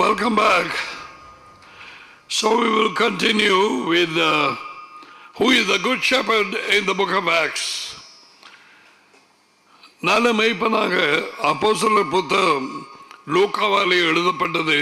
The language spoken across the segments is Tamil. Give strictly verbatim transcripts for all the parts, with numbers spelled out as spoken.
Welcome back. So we will continue with uh, who is the good shepherd in the book of Acts. நல்ல மேய்ப்பனாக அப்போஸ்தலர் புத்தகம் லூக்காவாலே எழுதப்பட்டது.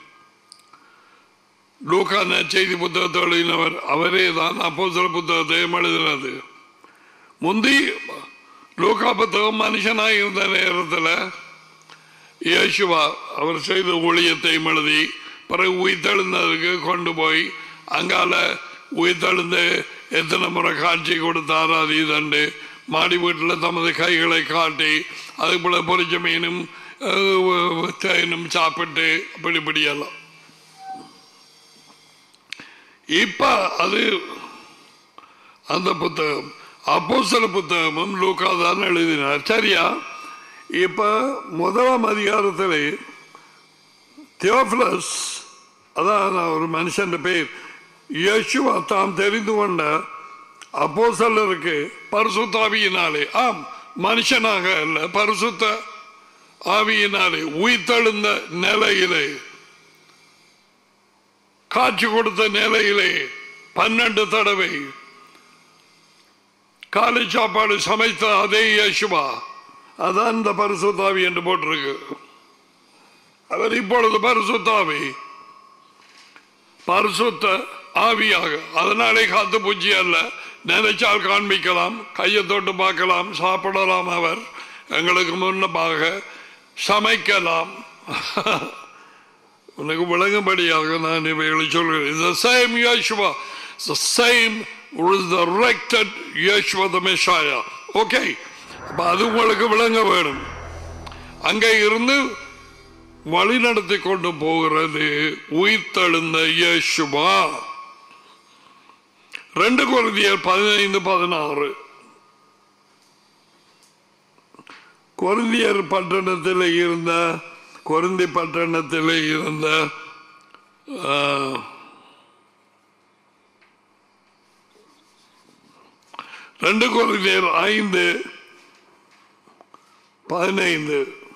லூக்கா நற்செய்தி புத்தகத்தை எழுதினவர் அவரே தான் அப்போஸ்தலர் புத்தகத்தை எழுதினது. முந்தி லூக்கா புத்தகம் மனுஷனாக இருந்த நேரத்தில் இயேசுவா அவர் செய்த ஊழியத்தை எழுதி பிறகு உயிர்த்தெழுந்ததுக்கு கொண்டு போய் அங்கால உயிர்த்தெழுந்து எத்தனை முறை காட்சி கொடுத்தார் அது இதண்டு மாடி வீட்டில் தமது கைகளை காட்டி அதுக்கு போல பொரிச்ச மீனும் தேனும் சாப்பிட்டு அப்படி இப்படியெல்லாம். இப்ப அது அந்த புத்தகம் அப்போஸ்தலர் புத்தகமும் லூக்கா தான் எழுதினார். சரியா? இப்ப முதலாம் அதிகாரத்தில் தியோபிலஸ், அதான் ஒரு மனுஷன் பேர், இயேசுவா தாம் தெரிந்து கொண்ட அப்போஸ்தலருக்கு பரிசுத்த ஆவியினாலே, ஆம் மனுஷனாக அல்ல பரிசுத்த ஆவியினாலே உயிர்த்தெழுந்த நிலையிலே காட்சி கொடுத்த நிலையிலே பன்னெண்டு தடவை காலை சாப்பாடு சமைத்த அதே இயேசுவா, அதான் இந்த பரிசுத்தாவி என்று போட்டிருக்கு. அவர் இப்பொழுது பரிசுத்தாவி, பரிசுத்த ஆவியாக, அதனாலே காத்து பூச்சி அல்ல, நினைச்சால் காண்பிக்கலாம், கையை தொட்டு பார்க்கலாம், சாப்பிடலாம், அவர் எங்களுக்கு முன்னமாக சமைக்கலாம். உனக்கு விளங்கும்படியாக நான் இவைகளை சொல்கிறேன். The same Yeshua, the same resurrected Yeshua the Messiah. Okay, அது உங்களுக்கு விளங்க வேணும். அங்கே இருந்து வழி நடத்தி கொண்டு போகிறது உயிர்த்தெழுந்த இயேசுவா. ரெண்டு கொரிந்தியர் பதினைந்து பதினாறு. கொரிந்தியர் பட்டணத்தில் இருந்த கொரிந்தி பட்டணத்தில் இருந்த ரெண்டு கொரிந்தியர் ஐந்து பதினைந்து.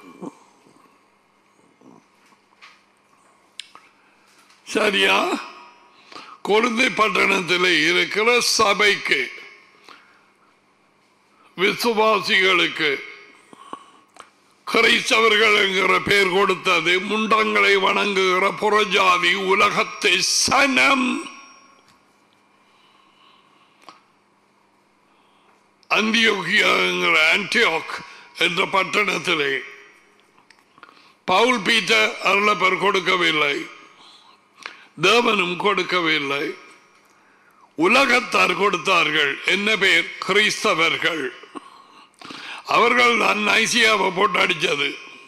சரியா? கொரிந்தி பட்டணத்தில் இருக்கிற சபைக்கு, விசுவாசிகளுக்கு கிறிஸ்தவர்கள் என்கிற பெயர் கொடுத்தது முண்டங்களை வணங்குகிற புறஜாதி உலகத்தை சனம். அந்தியோகியா என்கிற ஆன்டியோக் என்ற பட்டணத்திலே பவுல் பீட்டர் அருளப்பர் கொடுக்கவில்லை, தேவனும் கொடுக்கவில்லை, உலகத்தார் கொடுத்தார்கள். என்ன பேர்? கிறிஸ்தவர்கள். அவர்கள் தான் நைசியாவை போட்டு அடிச்சது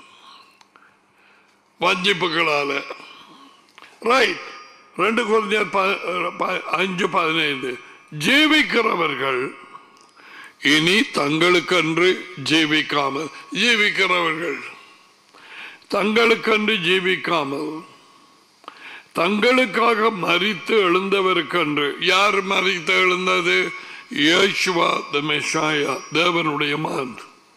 வஞ்சிப்புகளால. ரைட். ரெண்டு கொரிந்தியர் அஞ்சு பதினைந்து. ஜீவிக்கிறவர்கள் இனி தங்களுக்கென்று ஜீவிக்காமல், ஜீவிக்கிறவர்கள் தங்களுக்கென்று ஜீவிக்காமல் தங்களுக்காக மரித்து எழுந்தவருக்கென்று. யார் மரித்து எழுந்தது? இயேசுவா தி மெஷாயா, தேவனுடைய மகன்.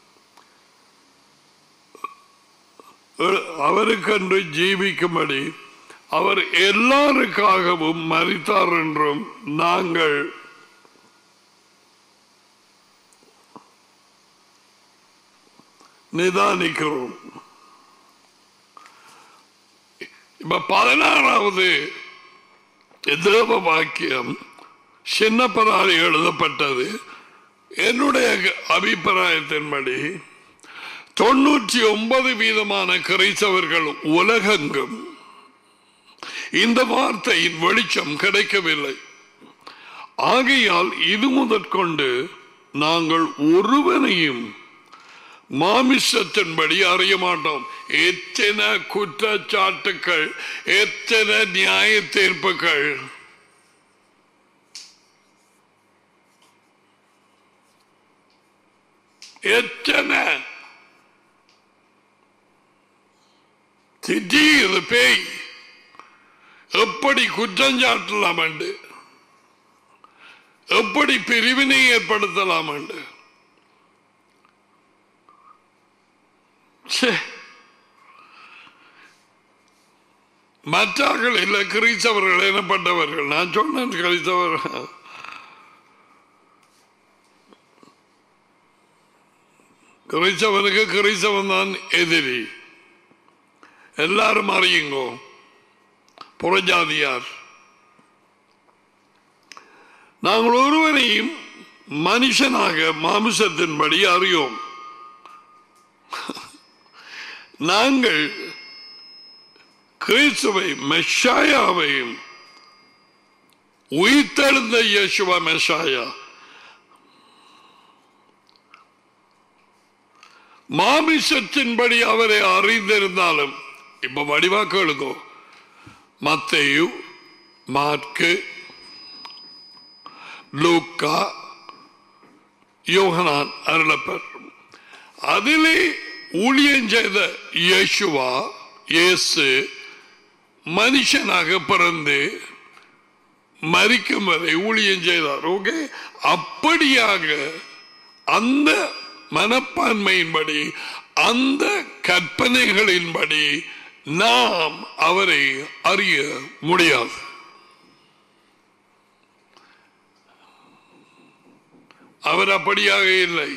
அவருக்கென்று ஜீவிக்கும்படி அவர் எல்லாருக்காகவும் மரித்தார் என்றும் நாங்கள் நிதானிக்கிறோம். இப்ப பதினாறாவது தேவ வாக்கியம் சின்னப்பரால் எழுதப்பட்டது. என்னுடைய அபிப்பிராயத்தின்படி தொன்னூற்றி ஒன்பது வீதமான கிறிஸ்தவர்கள் உலகெங்கும் இந்த வார்த்தையின் வெளிச்சம் கிடைக்கவில்லை. ஆகையால் இது முதற்கொண்டு நாங்கள் ஒருவனையும் மாமிசத்தின்படி அறிய மாட்டோம். எத்தனை குற்றச்சாட்டுக்கள், எத்தனை நியாய தீர்ப்புகள். எத்தனை திடீர் பேய் எப்படி குற்றம் சாட்டலாம் என்று, எப்படி பிரிவினை ஏற்படுத்தலாம் என்று. மற்றார்கள் இல்லை, கிறிஸ்தவர்கள் எனப்பட்டவர்கள். நான் சொன்னேன் கிறிஸ்தவர் கிறிஸ்தவனுக்கு கிறிஸ்தவன் தான் எதிரி. எல்லாரும் அறியுங்கோ. புறஜாதியார் நாங்கள் ஒருவரையும் மனுஷனாக மாமிசத்தின்படி அறியோம். நாங்கள் கிறிஸ்துவை மெஷாயாவையும் உயிர்த்தெழுந்த இயேசுவா மெஷாயா மாமிசத்தின்படி அவரை அறிந்திருந்தாலும், இப்ப வடிவாக்களுக்கோ மத்தேயு, மாற்கு, லூக்கா, யோகனான் அருளப்பர், அதிலே ஊழியம் செய்த இயேசுவா இயேசு மனுஷனாக பிறந்து மரிக்கும் வரை ஊழியம் செய்தார். ஓகே, அப்படியாக அந்த மனப்பான்மையின்படி அந்த கற்பனைகளின்படி நாம் அவரை அறிய முடியாது. அவர் அப்படியாக இல்லை.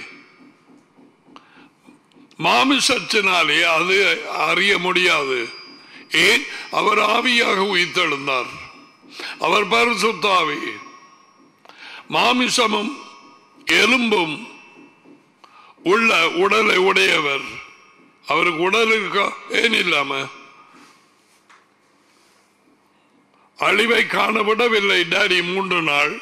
மாமிசத்தினாலே அது அறிய முடியாது. ஏன்? அவர் ஆவியாக உயிர்த்தெழுந்தார். அவர் பரிசுத்த ஆவி. மாமிசமும் எலும்பும் உள்ள உடலை உடையவர். அவருக்கு உடல் இருக்கா? ஏன் இல்லாம? அழிவை காணவிடவில்லை டாடி மூன்று நாள்.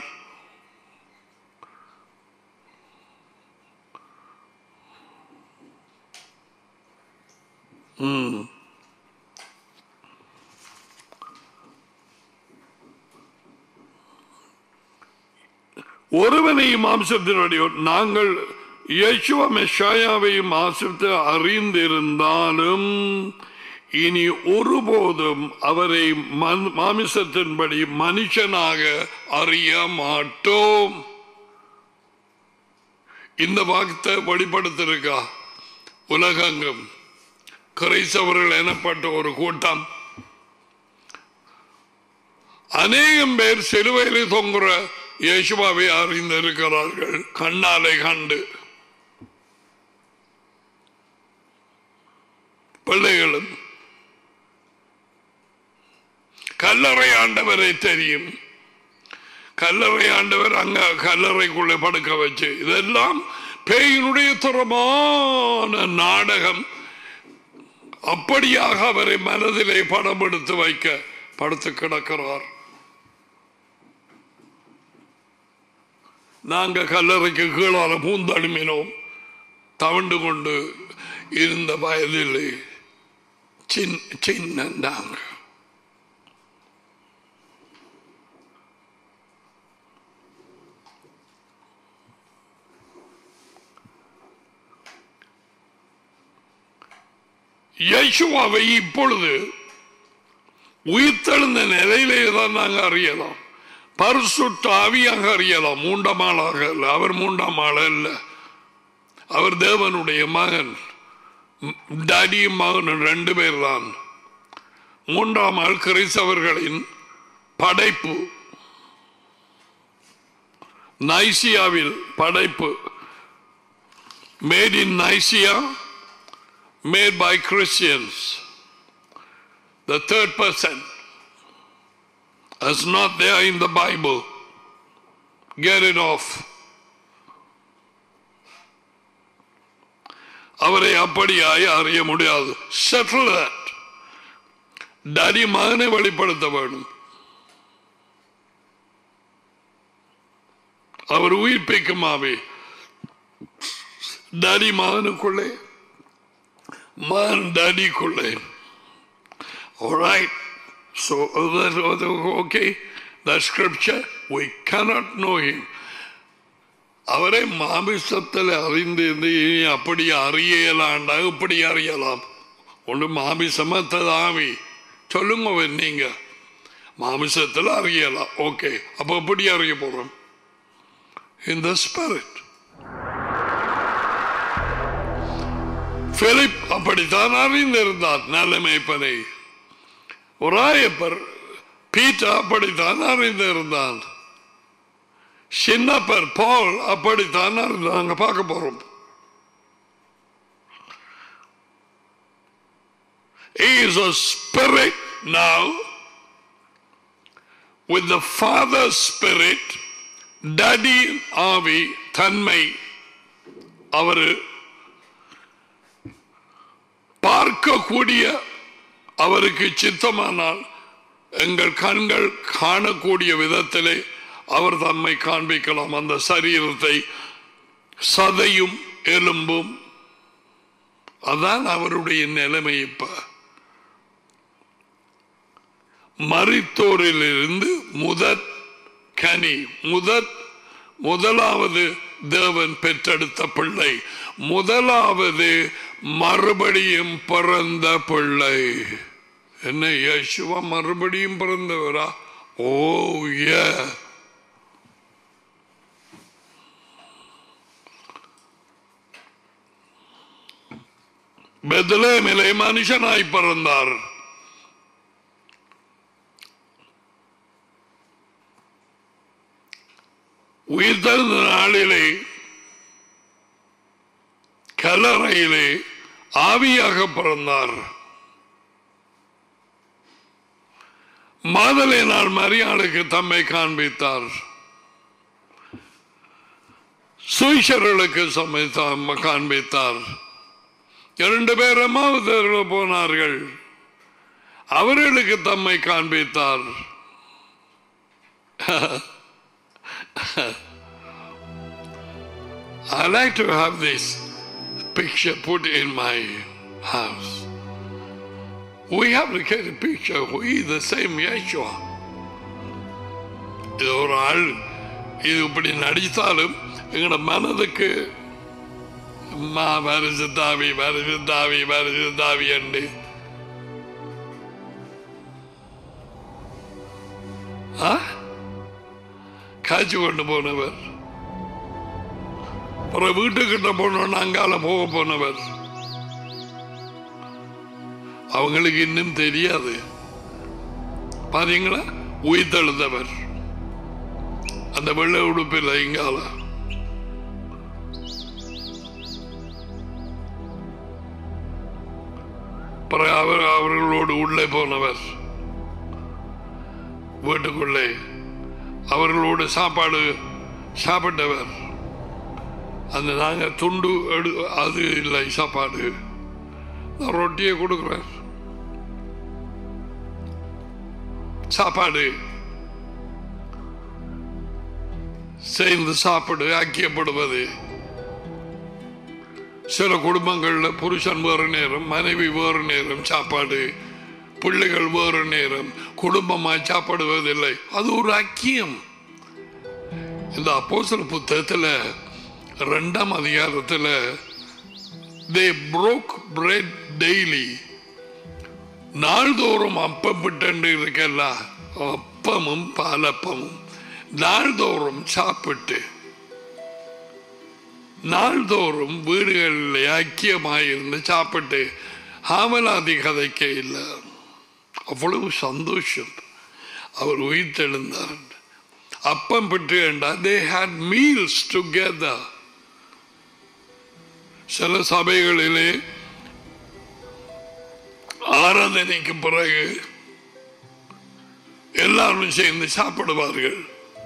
ஒருவனையும் மாம்சத்தினுடைய நாங்கள் இயேசுவ மெஷாயாவையும் மாம்சத்தை அறிந்திருந்தாலும் இனி ஒருபோதும் அவரை மாமிசத்தின்படி மனுஷனாக அறிய மாட்டோம். இந்த வார்த்தை வெளிப்படுத்திருக்கா? உலகெங்கும் கிறிஸ்தவர்கள் எனப்பட்ட ஒரு கூட்டம் அநேகம் பேர் சிலுவையில் தொங்குற இயேசுவாவை அறிந்திருக்கிறார்கள், கண்ணாலை கண்டு. பிள்ளைகளும் கல்லறை ஆண்டவரை தெரியும். கல்லறை ஆண்டவர் அங்க கல்லறைக்குள்ளே படுக்க வச்சு, இதெல்லாம் பேயினுடைய தரமான நாடகம். அப்படியாக அவரை மனதிலே படம் எடுத்து வைக்க படுத்து கிடக்கிறார். நாங்க கல்லறைக்கு கீழால பூந்தடுமினோம். தவண்டு கொண்டு இருந்த வயதில் சின்ன நாங்க இயேசுவாவை இப்பொழுது உயிர்த்தெழுந்த நிலையிலே தான் நாங்கள் அறியலாம். பரிசுத்த ஆவியாக அறியலாம். மூன்றாம் ஆளாக அல்ல. அவர் மூன்றாம் ஆள் அல்ல. அவர் தேவனுடைய மகன். டாடியும் மகனும் ரெண்டு பேர் தான். மூன்றாம் ஆள் கிறிஸ்தவர்களின் படைப்பு, நைசியாவில் படைப்பு, made in Nicaea, made by Christians. The third person is not there in the Bible. Get it off. அவரை அப்படியாய் அறிய முடியாது. Settle that. டாடி மகனை வெளிப்படுத்த வேண்டும். அவர் உயிர்ப்பிக்கும் ஆவி டாடி மகனுக்குள்ளே, man daddy kulle. All right, so okay, that scripture we cannot know him. அவரை மாமிசத்தில் அறிந்து அப்படி அறியலாண்டா இப்படி அறியலாம். ஒன்று மாமிசமத்தது ஆவி. சொல்லுங்க நீங்க மாமிசத்தில் அறியலாம். ஓகே, அப்ப எப்படி அறிய போறோம்? In the spirit. பிலிப் அப்படித்தான் அறிந்திருந்தார் நல்ல மேய்ப்பனை. ஒராயப்பர் பீட்டர் அப்படித்தான் அறிந்திருந்தான். சின்னப்பர் பால் அப்படித்தான் அறிந்தாங்க. பார்க்க போறோம். He is a spirit now with the Father Spirit. Daddy ஆவி தன்மை அவர் பார்க்கக்கூடிய, அவருக்கு சித்தமானால் எங்கள் கண்கள் காணக்கூடிய விதத்திலே அவர் தம்மை காண்பிக்கலாம். அந்த சரீரத்தை சதையும் எலும்பும், அதான் அவருடைய நிலைமை. இப்ப மரித்தோரிலிருந்து முதற் கனி, முதற் முதலாவது தேவன் பெற்றெடுத்த பிள்ளை, முதலாவது மறுபடியும் பிறந்த பிள்ளை. என்ன இயேசுவா மறுபடியும் பிறந்தவரா? ஓ யே. பெத்லகேமிலே மனுஷனாய் பிறந்தார். உயிர்த்தெழுந்த நாளிலே கல்லறையிலே ஆவியாக பிறந்தார். மாதலேனாள் மரியாளுக்கு தம்மை காண்பித்தார். சுவிசர்களுக்கு காண்பித்தார். இரண்டு பேரும் மாவட்டத்தில் போனார்கள், அவர்களுக்கு தம்மை காண்பித்தார். I like to have this picture put in my house. We have to get a picture who is the same Yeshua. இது ஒரு ஆள் இது இப்படி நடித்தாலும் எங்களோட மனதுக்கு மா வருஷத்தாவி வருஷத்தாவி வருஷத்தாவி என்று காய்ச்சி கொண்டு போனவர், அப்புறம் வீட்டுக்கிட்ட போனோன்னு அங்கால போக போனவர். அவங்களுக்கு இன்னும் தெரியாது. பாத்தீங்களா, உயிர்த்தெழுந்தவர் அந்த வெள்ளை உடுப்பில் இங்கால. அவர் அவர்களோடு உள்ளே போனவர், வீட்டுக்குள்ளே அவர்களோடு சாப்பாடு சாப்பிட்டவர். அந்த நாங்க துண்டு எடு அது இல்லை சாப்பாடு, நான் ரொட்டியை கொடுக்குறேன். சாப்பாடு சேர்ந்து சாப்பிடு ஐக்கியப்படுவது. சில குடும்பங்கள்ல புருஷன் வேறு நேரம், மனைவி வேறு நேரம் சாப்பாடு, பிள்ளைகள் வேறு நேரம், குடும்பமாய் சாப்பிடுவதில்லை. அது ஒரு ஐக்கியம். இந்த அப்போஸ்தலர் புத்தகத்துல இரண்டாம் அதிகாரத்துல they broke bread daily. நாள்தோறும் அப்பம் விட்டு இருக்கல, அப்பமும் பாலப்பமும் நாள்தோறும் சாப்பிட்டு நாள்தோறும் வீடுகளில் ஐக்கியமாயிருந்து சாப்பிட்டு ஆமலாதி கதைக்க இல்லை. அவ்வளவு சந்தோஷம். அவர் உயிர்த்தெழுந்தார். அப்பம் பெற்று என்றால் they had meals together. சில சபைகளிலே ஆராதனைக்கு பிறகு எல்லாரும் சேர்ந்து சாப்பிடுவார்கள்.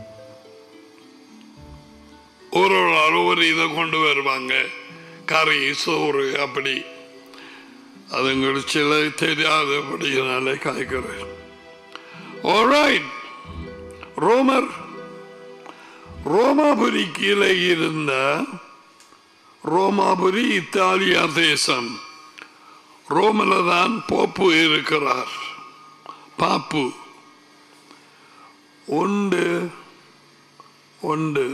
ஒரு ஆள் ஒரு இதை கொண்டு வருவாங்க, கறி சோறு அப்படி. அது உங்களுக்கு சில தெரியாதபடினாலே காய்க்கிறேன். Alright, ரோமர் ரோமாபுரி கீழே இருந்த ரோமாபுரி இத்தாலியா தேசம். ரோமில தான் போப்பு இருக்கிறார். பாப்பு உண்டு உண்டு.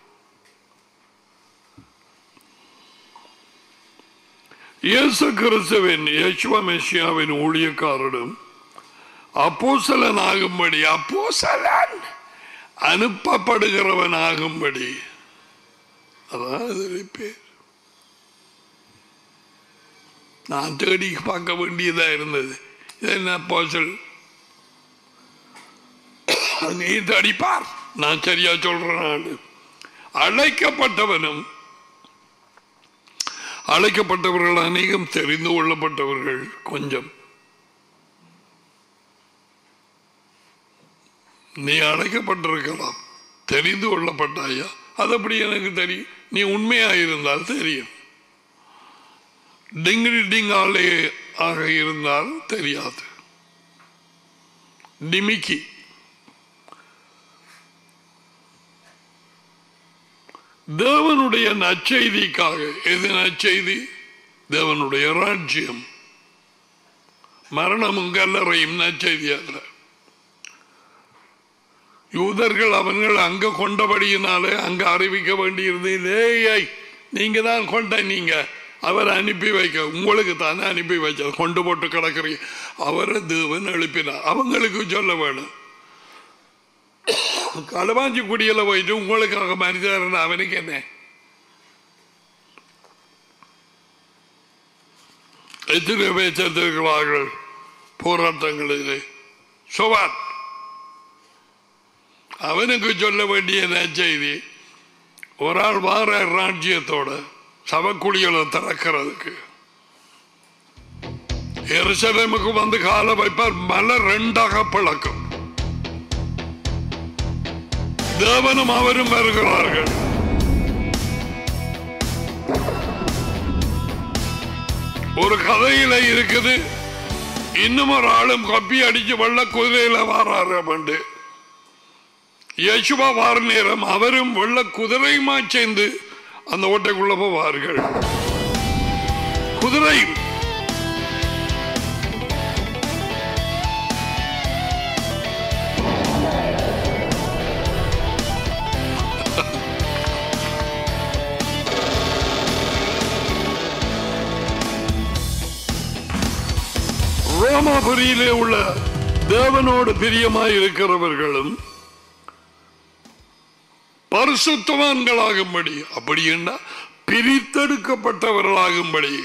இயேசு கிறிஸ்துவின் யேசுவ மெசியாவின் ஊழியக்காரரும் அப்போஸ்தலன் ஆகும்படி, அப்போஸ்தலன் அனுப்பப்படுகிறவன் ஆகும்படி, அதான் பேர். நான் தேடி பார்க்க வேண்டியதா இருந்தது. என்ன அப்போஸ்தலன் அங்கேயும் தடிப்பார். நான் சரியா சொல்றேன். அழைக்கப்பட்டவனும் அழைக்கப்பட்டவர்கள் அநேகம் தெரிந்து கொள்ளப்பட்டவர்கள் கொஞ்சம். நீ அழைக்கப்பட்டிருக்கலாம், தெரிந்து கொள்ளப்பட்டாயா? அது அப்படி எனக்கு தெரியும். நீ உண்மையாயிருந்தால் தெரியும். டிங்கிரி டிங்காலே ஆக இருந்தால் தெரியாது. டிமிக்கி தேவனுடைய நற்செய்திக்காக. எது நற்செய்தி? தேவனுடைய ராஜ்யம், மரணமும் கல்லறையும் நற்செய்தி அல்ல. யூதர்கள் அவர்கள் அங்க கொண்டபடியினாலே அங்க அறிவிக்க வேண்டியிருந்தது. நீங்க தான் கொண்ட, நீங்க அவர் அனுப்பி வைக்க, உங்களுக்கு தானே அனுப்பி வச்ச, கொண்டு போட்டு கிடக்குறீங்க. அவரை தேவன் எழுப்பினார். அவங்களுக்கு சொல்ல வேணும். களவாஞ்சி குடியில போயிட்டு உங்களுக்காக மனிதர் அவனுக்கு என்ன? எத்தனை பேர் சேர்த்திருக்கிறார்கள் போராட்டங்களிலே. சோவான் அவனுக்கு சொல்ல வேண்டிய செய்தி, ஒரு ஆள் வார ராஜ்யத்தோட சவக்குழிகளை திறக்கிறதுக்கு எருசலேமுக்கு வந்து கால வைப்பார். மலை ரெண்டாக பிளக்கும். தேவனும் அவரும் வருகிறார்கள். ஒரு கதையில இருக்குது, இன்னும் ஒரு ஆளும் கப்பி அடிச்சு வெள்ள குதிரையில வாராரு. பண்டு யேசுவா வார நேரம் அவரும் வெள்ள குதிரையுமா சேர்ந்து அந்த ஓட்டைக்குள்ள போவார்கள். குதிரை ரோமாபுரியிலே உள்ள தேவனோடு பிரியமாய் இருக்கிறவர்களும் பரிசுத்தவான்களாகும்படி, அப்படி என்ன பிரித்தெடுக்கப்பட்டவர்களாகும்படி.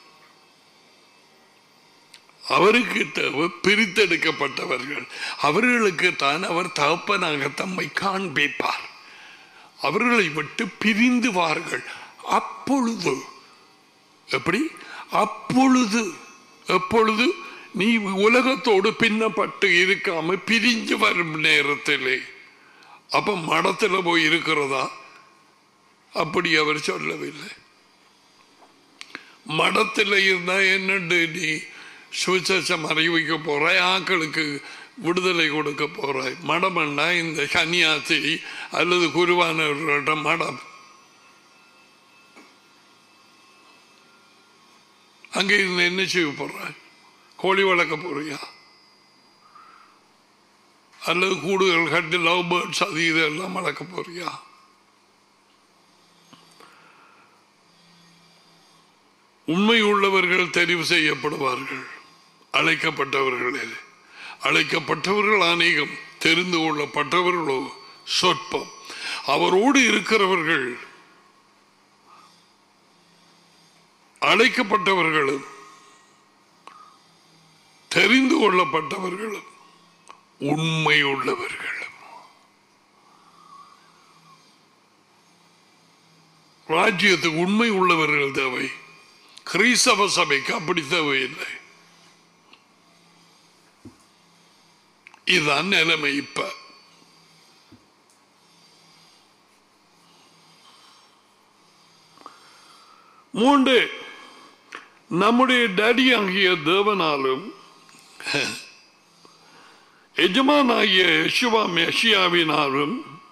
அவருக்கு தேவை பிரித்தெடுக்கப்பட்டவர்கள். அவர்களுக்கு தான் அவர் தகப்பனாக தம்மை காண்பிப்பார். அவர்களை விட்டு பிரிந்துவார்கள். அப்பொழுது எப்படி? அப்பொழுது எப்பொழுது நீ உலகத்தோடு பின்னப்பட்டு இருக்காம பிரிஞ்சு வரும் நேரத்திலே. அப்ப மடத்துல போய் இருக்கிறதா? அப்படி அவர் சொல்லவில்லை. மடத்தில் இருந்தா என்னண்டு நீ சுவிசேஷம் அறிவிக்க போறாய், ஆக்களுக்கு விடுதலை கொடுக்க போறாய். மடம்னா இந்த சன்னியாசி அல்லது குருவானவர்களோட மடம். அங்கே இருந்து என்ன செய்ய போறாய்? கோழி வளர்க்க போறியா? அல்லது கூடுதல் கட்டி லவ் பேர்ட்ஸ் அது இதெல்லாம் வளர்க்க போறியா? உண்மை உள்ளவர்கள் தெரிவு செய்யப்படுவார்கள். அழைக்கப்பட்டவர்களே, அழைக்கப்பட்டவர்கள் அநேகம், தெரிந்து கொள்ளப்பட்டவர்களோ சொற்பம். அவரோடு இருக்கிறவர்கள் அழைக்கப்பட்டவர்களும் தெரிந்து கொள்ளப்பட்டவர்களும் உண்மை உள்ளவர்களும். ராஜ்யத்துக்கு உண்மை உள்ளவர்கள் தேவை. கிறிஸ்தவ சபைக்கு அப்படி தேவையில்லை. இதுதான் நிலைமை. இப்ப மூன்று, நம்முடைய டேடி ஆகிய தேவனாலும் எஜமானாகிய யெஷுவா மெஷியாவினாலும்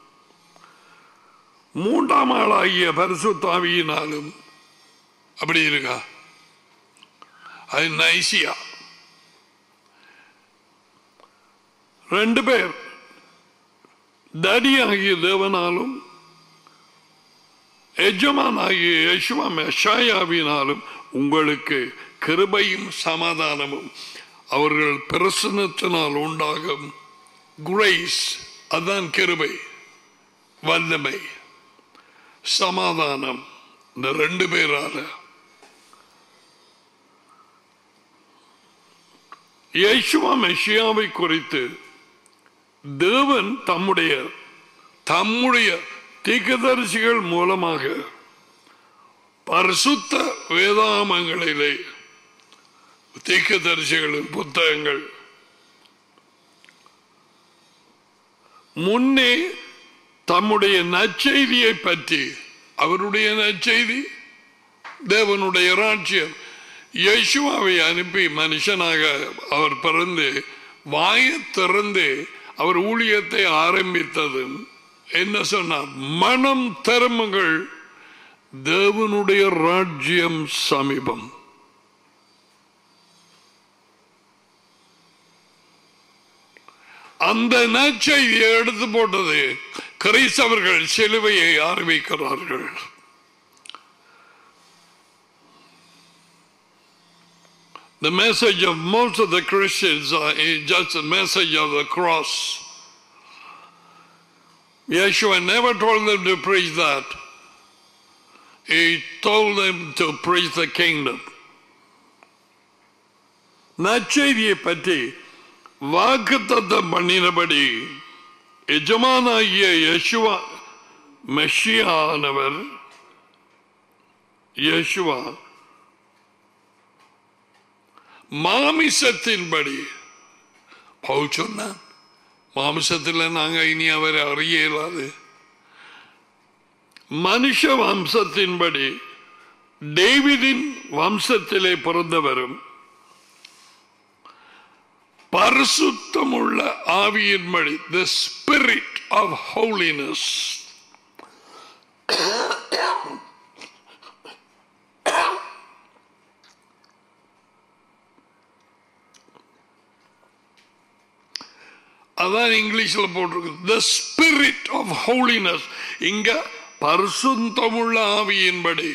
மூன்றாம் ஆளாகிய பரிசுத்தாவியினாலும். அப்படி இருக்கா? அது நைசியா. ரெண்டு பேர், டேடி ஆகிய தேவனாலும் எஜமானாகிய யெஷுவா மெஷியாவினாலும் உங்களுக்கு கிருபையும் சமாதானமும் அவர்கள் பிரசன்னத்தினால் உண்டாகும் கிரேஸ். அதான் கிருபை, வல்லமை, சமாதானம். இந்த ரெண்டு பேரால யேசுவா மெஷியாவை குறித்து தேவன் தம்முடைய தம்முடைய தீர்க்கதரிசிகள் மூலமாக பரிசுத்த வேதாகமங்களிலே தீர்க்கதரிசிகளின் புத்தகங்கள் முன்னே தம்முடைய நற்செய்தியை பற்றி, அவருடைய நற்செய்தி தேவனுடைய ராஜ்யம், இயேசுவை அனுப்பி மனுஷனாக அவர் பிறந்து வாயை திறந்து அவர் ஊழியத்தை ஆரம்பித்ததும் என்ன சொன்னார்? மனம் திரும்புங்கள், தேவனுடைய ராஜ்யம் சமீபம். அந்த நற்செய்தியை எடுத்து போட்டது கிறிஸ்தவர்கள் சிலுவையை ஆரம்பிக்கிறார்கள். The message of most of the Christians is just a message of the cross. Yeshua never told them to preach that. He told them to preach the kingdom. நற்செய்தியை பற்றி வாக்குத்தத்தம் பண்ணினபடி எஜமானாகிய யேசுவா மெஷியானவர் யேசுவா மாமிசத்தின்படி பவுல் சொன்னான், மாமிசத்தில் நாங்க இனி அவரை அறிய இயலாது. மனுஷ வம்சத்தின்படி டேவிடின் வம்சத்திலே பிறந்தவரும் பரிசுத்தமுள்ள ஆவியின்படி, the spirit of holiness, அதான் இங்கிலீஷ்ல போட்டிருக்கு, the spirit of holiness. இங்க பரிசுத்தமுள்ள ஆவியின்படி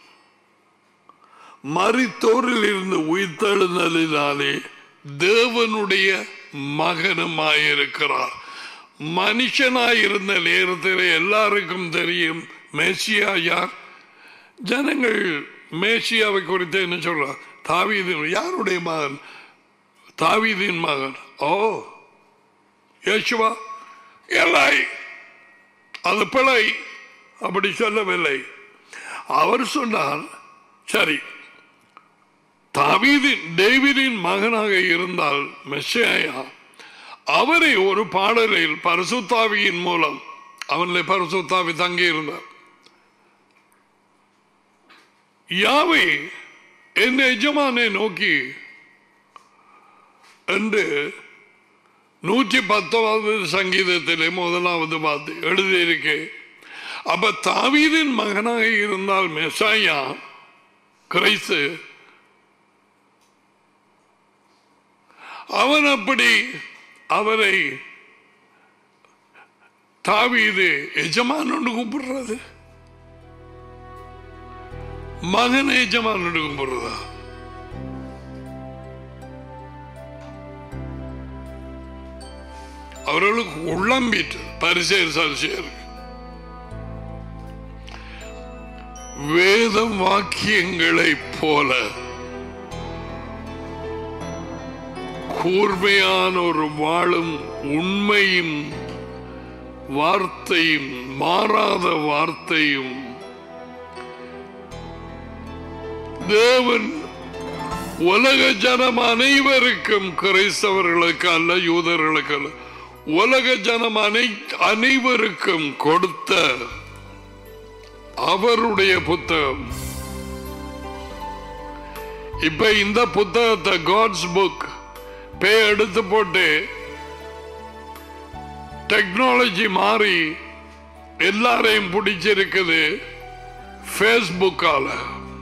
மரித்தோரில் இருந்து உயிர்த்தெழுந்தலினாலே தேவனுடைய மகனுமாயிருக்கிறார். மனுஷனாயிருந்த நேரத்தில் எல்லாருக்கும் தெரியும் மேசியா யார். ஜனங்கள் மேசியாவை குறித்து என்ன சொல்றார்? தாவீதின் யாருடைய மகன்? தாவீதின் மகன். ஓ யேசுவா இல்லை, அது பிழை, அப்படி சொல்லவில்லை. அவர் சொன்னார், சரி தாவீதின் டேவிடின் மகனாக இருந்தால் மெசியா, அவரை ஒரு பாடலில் பரிசுத்தாவியின் மூலம், அவனில் பரிசுத்தாவி தங்கி இருந்தார், யாவை என் எஜமானை நோக்கி என்று நூற்றி பத்தாவது சங்கீதத்திலே முதலாவது பார்த்து எழுதியிருக்கு. அப்ப தாவீதின் மகனாக இருந்தால் மெசாயா கிறிஸ்து, அவன் அப்படி அவரை தாவீது எஜமான் கூப்பிடுறது, மகன் எஜமான் கூப்பிடுறதா? அவர்களுக்கு உள்ளம்பிட்டு பரிசேர் சரிசேர் வேத வாக்கியங்களை போல கூர்மையான ஒரு வாழும் உண்மையும் வார்த்தையும் மாறாத வார்த்தையும் தேவன் உலக ஜனம் அனைவருக்கும், கிறிஸ்தவர்களுக்கு அல்ல, யூதர்களுக்கு அல்ல, உலக ஜனம் அனை அனைவருக்கும் கொடுத்த அவருடைய புத்தகம். இப்ப இந்த புத்தகத்தை காட்ஸ் புக் பே எடுத்து போட்டு டெக்னாலஜி மாறி எல்லாரையும் பிடிச்சிருக்குது பேஸ்புக்கால.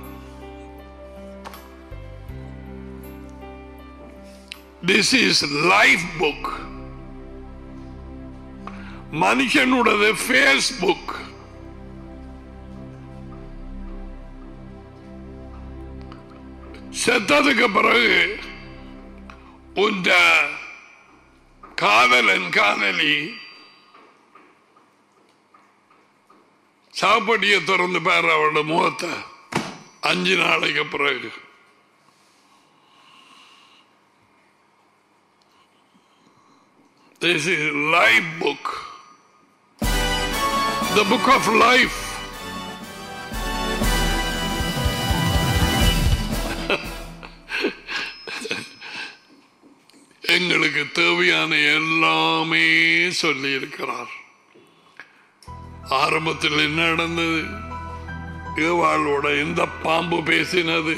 This is life book. மனுஷனுடைய பேஸ்புக். செத்ததுக்கு பிறகு உந்த காதலன் காதலி சாப்பாட்டிய திறந்து பாரு அவளோட முகத்தை அஞ்சு நாளைக்கு பிறகு. This is life book. The book of life. எங்களுக்கு தேவையான எல்லாமே சொல்லி இருக்கிறார். ஆரம்பத்தில் என்ன நடந்தது, ஏவாளோட எந்த பாம்பு பேசினது,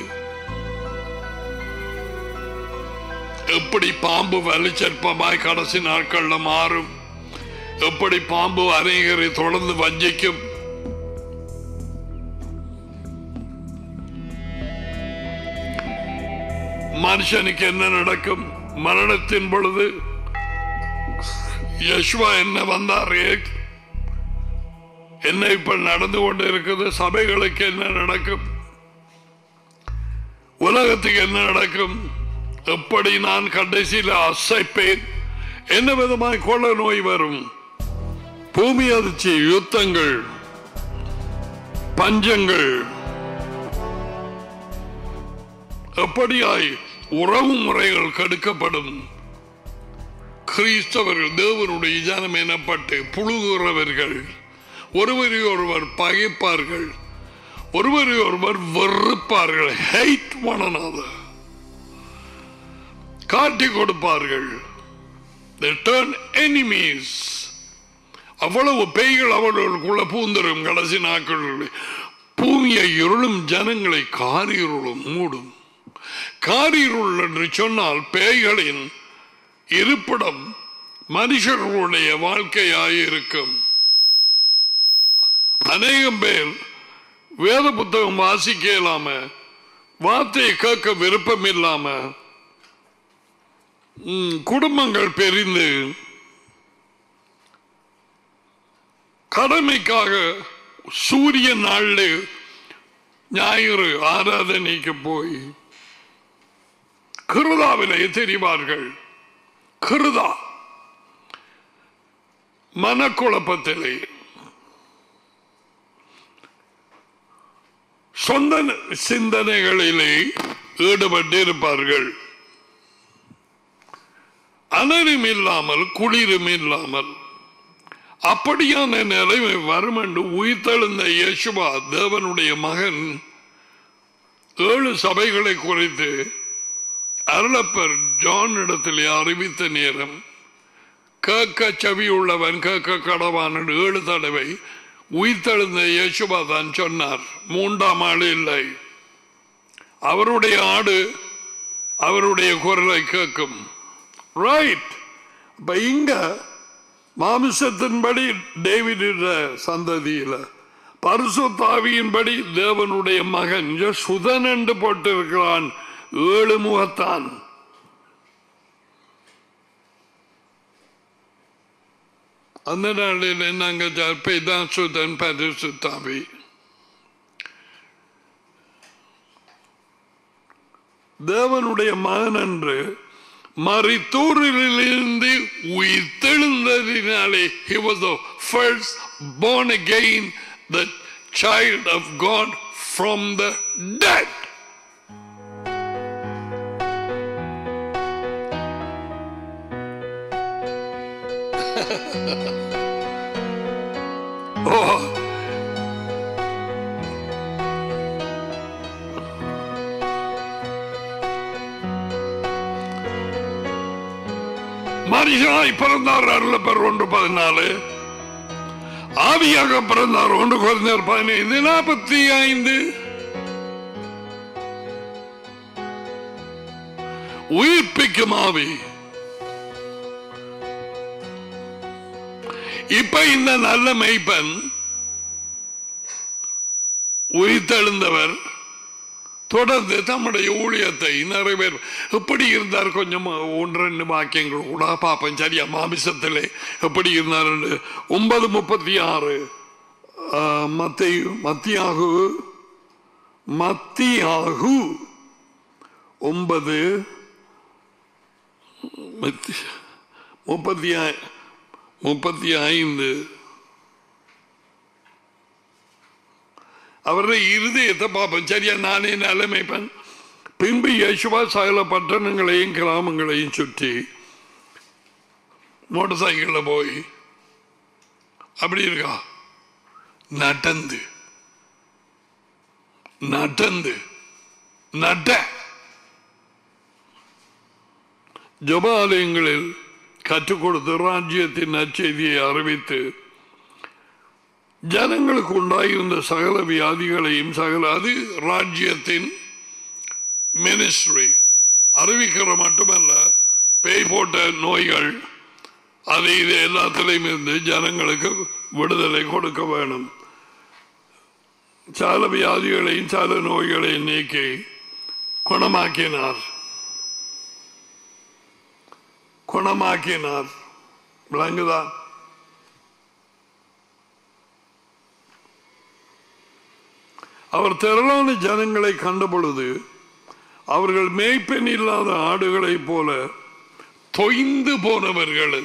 எப்படி பாம்பு வலிச்சற்பமாய் கடைசி நாட்கள்ல மாறும், எப்படி பாம்பு அநேகரை தொடர்ந்து வஞ்சிக்கும், மனுஷனுக்கு என்ன நடக்கும், மரணத்தின் பொழுது யெஷுவா என்ன வந்தார், என்ன இப்ப நடந்து கொண்டு இருக்குது, சபைகளுக்கு என்ன நடக்கும், உலகத்துக்கு என்ன நடக்கும், எப்படி நான் கடைசியில் அசைப்பேன், என்ன விதமாய் கொள்ள நோய் வரும், பூமி அதிர்ச்சி, யுத்தங்கள், பஞ்சங்கள், எப்படியாய் உறவு முறைகள் கெடுக்கப்படும், கிறிஸ்தவர்கள் தேவனுடைய ஜனம் எனப்பட்டு புழுகுறவர்கள் ஒருவரை ஒருவர் பகைப்பார்கள், ஒருவரை ஒருவர் வெறுப்பார்கள், hate one another, காட்டி கொடுப்பார்கள், they turn enemies. அவ்வளவு பேய்கள் அவர்களுக்குள்ள பூந்தரும். கடைசி நாட்களில் பூமியை இருளும், ஜனங்களை காரிருளும் மூடும். காரிருள் என்று சொன்னால் பேய்களின் இருப்பிடம் மனுஷர்களுடைய வாழ்க்கையாயிருக்கும். அநேகம் பேர் வேத புத்தகம் வாசிக்க இல்லாம, வார்த்தையை கேட்க விருப்பம் இல்லாம, குடும்பங்கள் பெரிந்து கடமைக்காக சூரிய நாள் ஞாயிறு ஆராதனைக்கு போய் கிருதாவிலே தெரிவார்கள். கிருதா மனக்குழப்பத்திலே சொந்த சிந்தனைகளிலே ஈடுபட்டு இருப்பார்கள். அனரும் இல்லாமல் குளிரும் இல்லாமல் அப்படியான நிலைமை வரும் என்று உயிர்த்தெழுந்த யேசுவா தேவனுடைய மகன் ஏழு சபைகளை குறித்து அருளப்பர் ஜான் இடத்திலே அறிவித்த நேரம், கேட்க செவி உள்ளவன் கேட்க கடவான் என்று ஏழு தடவை உயிர்த்தெழுந்த யேசுவா தான் சொன்னார். மூன்றாம் ஆள் இல்லை. அவருடைய ஆடு அவருடைய குரலை கேட்கும். ரைட். இப்ப இங்க மாமிசத்தின்படி டேவிட சந்ததியில, பரிசுத்த ஆவியின்படி தேவனுடைய மகன் சுதன் என்று போட்டிருக்கிறான். ஏழு முகத்தான். அந்த நாளில் நாங்கள் பிதா சுதன் பரிசுத்த ஆவி. தேவனுடைய மகன் என்று மரித்தோரிலிருந்து உயிர்த்தெழுந்ததினாலே he was the first born again, the child of God from the dead. Oh, மனுஷனாய் பிறந்தார் அருளப்பர் ஒன்று பதினாலு, ஆவியாக பிறந்தார் ஒன்று குறைந்தார் பதினைந்து நாற்பத்தி ஐந்து. உயிர்ப்பிக்கும் ஆவி. இப்ப இந்த நல்ல மெய்ப்பன் உயிர்த்தெழுந்தவர் தொடர்ந்து தம்முடைய ஊழியத்தை நிறைவேற எப்படி இருந்தார். கொஞ்சம் ஒன்று ரெண்டு வாக்கியங்கள் கூட பார்ப்போம். சரியா, மாமிசத்திலே எப்படி இருந்தார். ஒன்பது முப்பத்தி ஆறு மத்திய மத்தியாகு மத்தியாகு ஒன்பது முப்பத்தி முப்பத்தி ஐந்து. அவருடைய இருதயத்தை பார்ப்பேன். சரியா, நானே நிலைமைப்பேன். பின்பு யேசுவா சகல பட்டணங்களையும் கிராமங்களையும் சுற்றி மோட்டார் சைக்கிளில் போய் அப்படி இருக்கா? நடந்து நடந்து நட ஜபாலயங்களில் கற்றுக் கொடுத்து ராஜ்யத்தின் நற்செய்தியை அறிவித்து ஜனங்களுக்கு உண்டாயிருந்த சகல வியாதிகளையும் சகல அது ராஜ்யத்தின் மினிஸ்ட்ரி அறிவிக்கிற மட்டுமல்ல, பேய் போட்ட நோய்கள் அது இது எல்லாத்திலையும் இருந்து ஜனங்களுக்கு விடுதலை கொடுக்க வேணும். சகல வியாதிகளையும் சகல நோய்களையும் நீக்கி குணமாக்கினார் குணமாக்கினார் விளங்குதான். அவர் திரளான ஜனங்களை கண்ட பொழுது அவர்கள் மேய்ப்பெண் இல்லாத ஆடுகளைப் போல தொய்ந்து போனவர்கள்.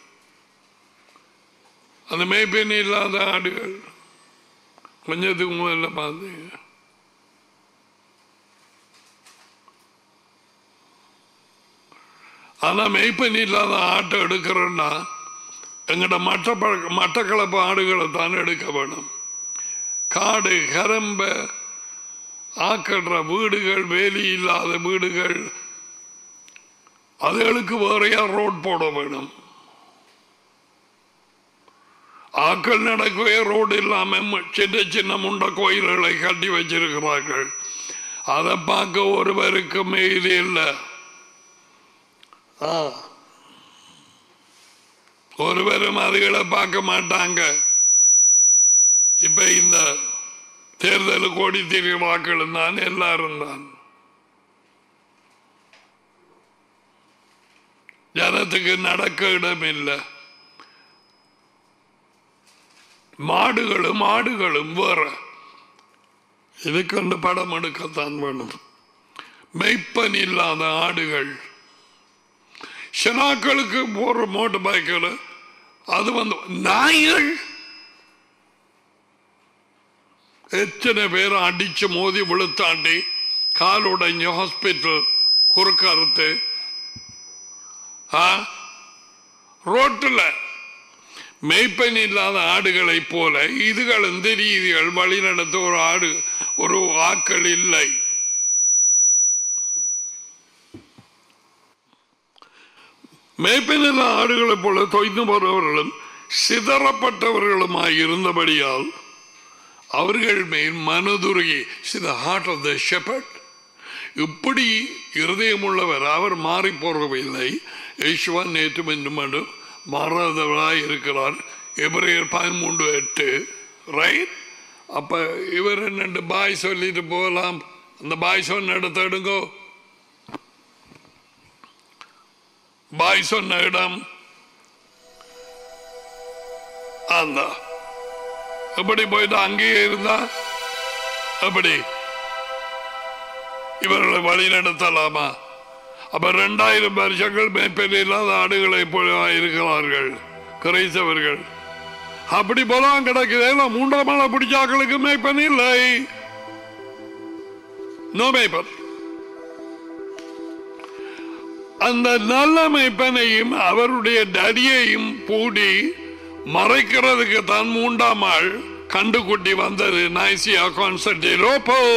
அந்த மேய்ப்பெண் இல்லாத ஆடுகள் கொஞ்சத்துக்கு முதல்ல பார்த்தீங்க. ஆனா மேய்ப்பெண் இல்லாத ஆட்டை எடுக்கிறோன்னா எங்கட மற்ற மட்டக்களப்பு ஆடுகளை தான் எடுக்க வேணும். காடு கரம்ப ஆக்கடுற வீடுகள், வேலி இல்லாத வீடுகள், அதுகளுக்கு வேறையா ரோட் போட வேணும். ஆக்கள் நடக்கவே ரோடு இல்லாம சின்ன சின்ன முண்ட கோயில்களை கட்டி வச்சிருக்கிறார்கள். அதை பார்க்க ஒருவருக்குமே இது இல்லை. ஒருவரும் அதுகளை பார்க்க மாட்டாங்க. இப்ப இந்த தேர்தல் கோடி திரு வாக்கள் தான் எல்லாரும் தான். ஜனத்துக்கு நடக்க இடம் இல்லை. மாடுகளும் ஆடுகளும் வேற. இதுக்கு படம் எடுக்கத்தான் வேணும். மெய்ப்பன் இல்லாத ஆடுகள். ஷனாக்களுக்கு போற மோட்டர் பைக்கில் அது வந்து நாய்கள் எத்தனை பேர் அடிச்சு மோதி விழுத்தாண்டி கால் உடைஞ்ச ஹாஸ்பிட்டல் குறுக்கறுத்து ரோட்டில். மெய்ப்பெண் இல்லாத ஆடுகளை போல இதுகளும் தெரியுதுகள் வழி நடத்த ஒரு ஆடு ஒரு ஆக்கள் இல்லை. மேய்ப்பெண் இல்லாத ஆடுகளை போல தொய்ந்து போறவர்களும் சிதறப்பட்டவர்களுமாய் இருந்தபடியால் அவர்கள் மேல் மனதுருகி the heart of the shepherd. இப்படி இருதயம் உள்ளவர் அவர் மாறி போறவில்லை. யேசுவா நேற்றும் என்றும் மாறாதவராய் இருக்கிறார். எபிரேயர் பதிமூன்று எட்டு ரைட். அப்ப இவர் ரெண்டு பாய் சொல்லிட்டு போகலாம். அந்த பாய் சொன்ன இடத்த எடுங்கோ. பாய் சொன்ன இடம் அந்த எப்படி போயிட்டு அங்கேயே இருந்தா அப்படி இவர்களை வழி நடத்தலாமா? அப்ப இரண்டாயிரம் வருஷங்கள் மேய்ப்பெண் இல்லாத ஆடுகளை போல இருக்கிறார்கள் கிரைஸ்தவர்கள். அப்படி போலாம் கிடக்குது. மூன்றாம் மலை பிடிச்சாக்களுக்கு மேய்ப்பெண் இல்லை. நோ மேய்ப்பன். அந்த நல்ல மேய்ப்பனையும் அவருடைய டடியையும் பூடி மறைக்கிறதுக்கு தான் மூன்றாம் ஆள் கண்டுகுட்டி வந்தது. Nicaea Constantinople.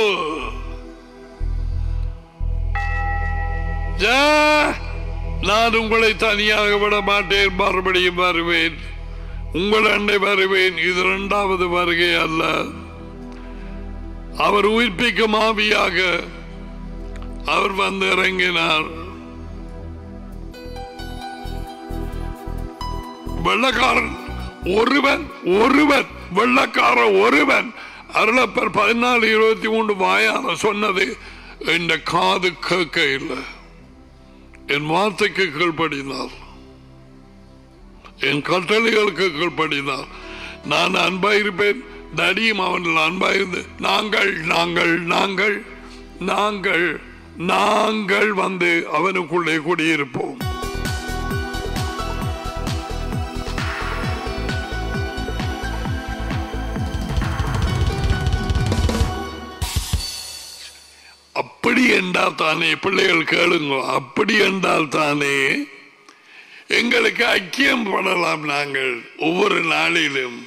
நான் உங்களை தனியாக விட மாட்டேன், மறுபடியும் வருவேன், உங்கள் அண்டை வருவேன். இது இரண்டாவது வருகை அல்ல. அவர் உயிர்ப்பிக்கும் ஆவியாக அவர் வந்து இறங்கினார். வெள்ளக்காரன் ஒருவன் ஒருவன் வெள்ளக்கார ஒருவன் அருளப்பர் பதினாலு இருபத்தி மூன்று வாயார சொன்னது என் காது கேட்க இல்லை. என் வார்த்தைக்கு கீழ்ப்படினார், என் கட்டளைகளுக்கு கீழ்ப்படினார். நான் அன்பாயிருப்பேன், தடியும் அவனில் அன்பாயிருந்து நாங்கள் நாங்கள் நாங்கள் நாங்கள் நாங்கள் வந்து அவனுக்குள்ளே குடியிருப்போம். அப்படி என்றால் தானே பிள்ளைகள் கேளுங்க. அப்படி என்றால் தானே எங்களுக்கு ஐக்கியம் பண்ணலாம். நாங்கள் ஒவ்வொரு நாளிலும்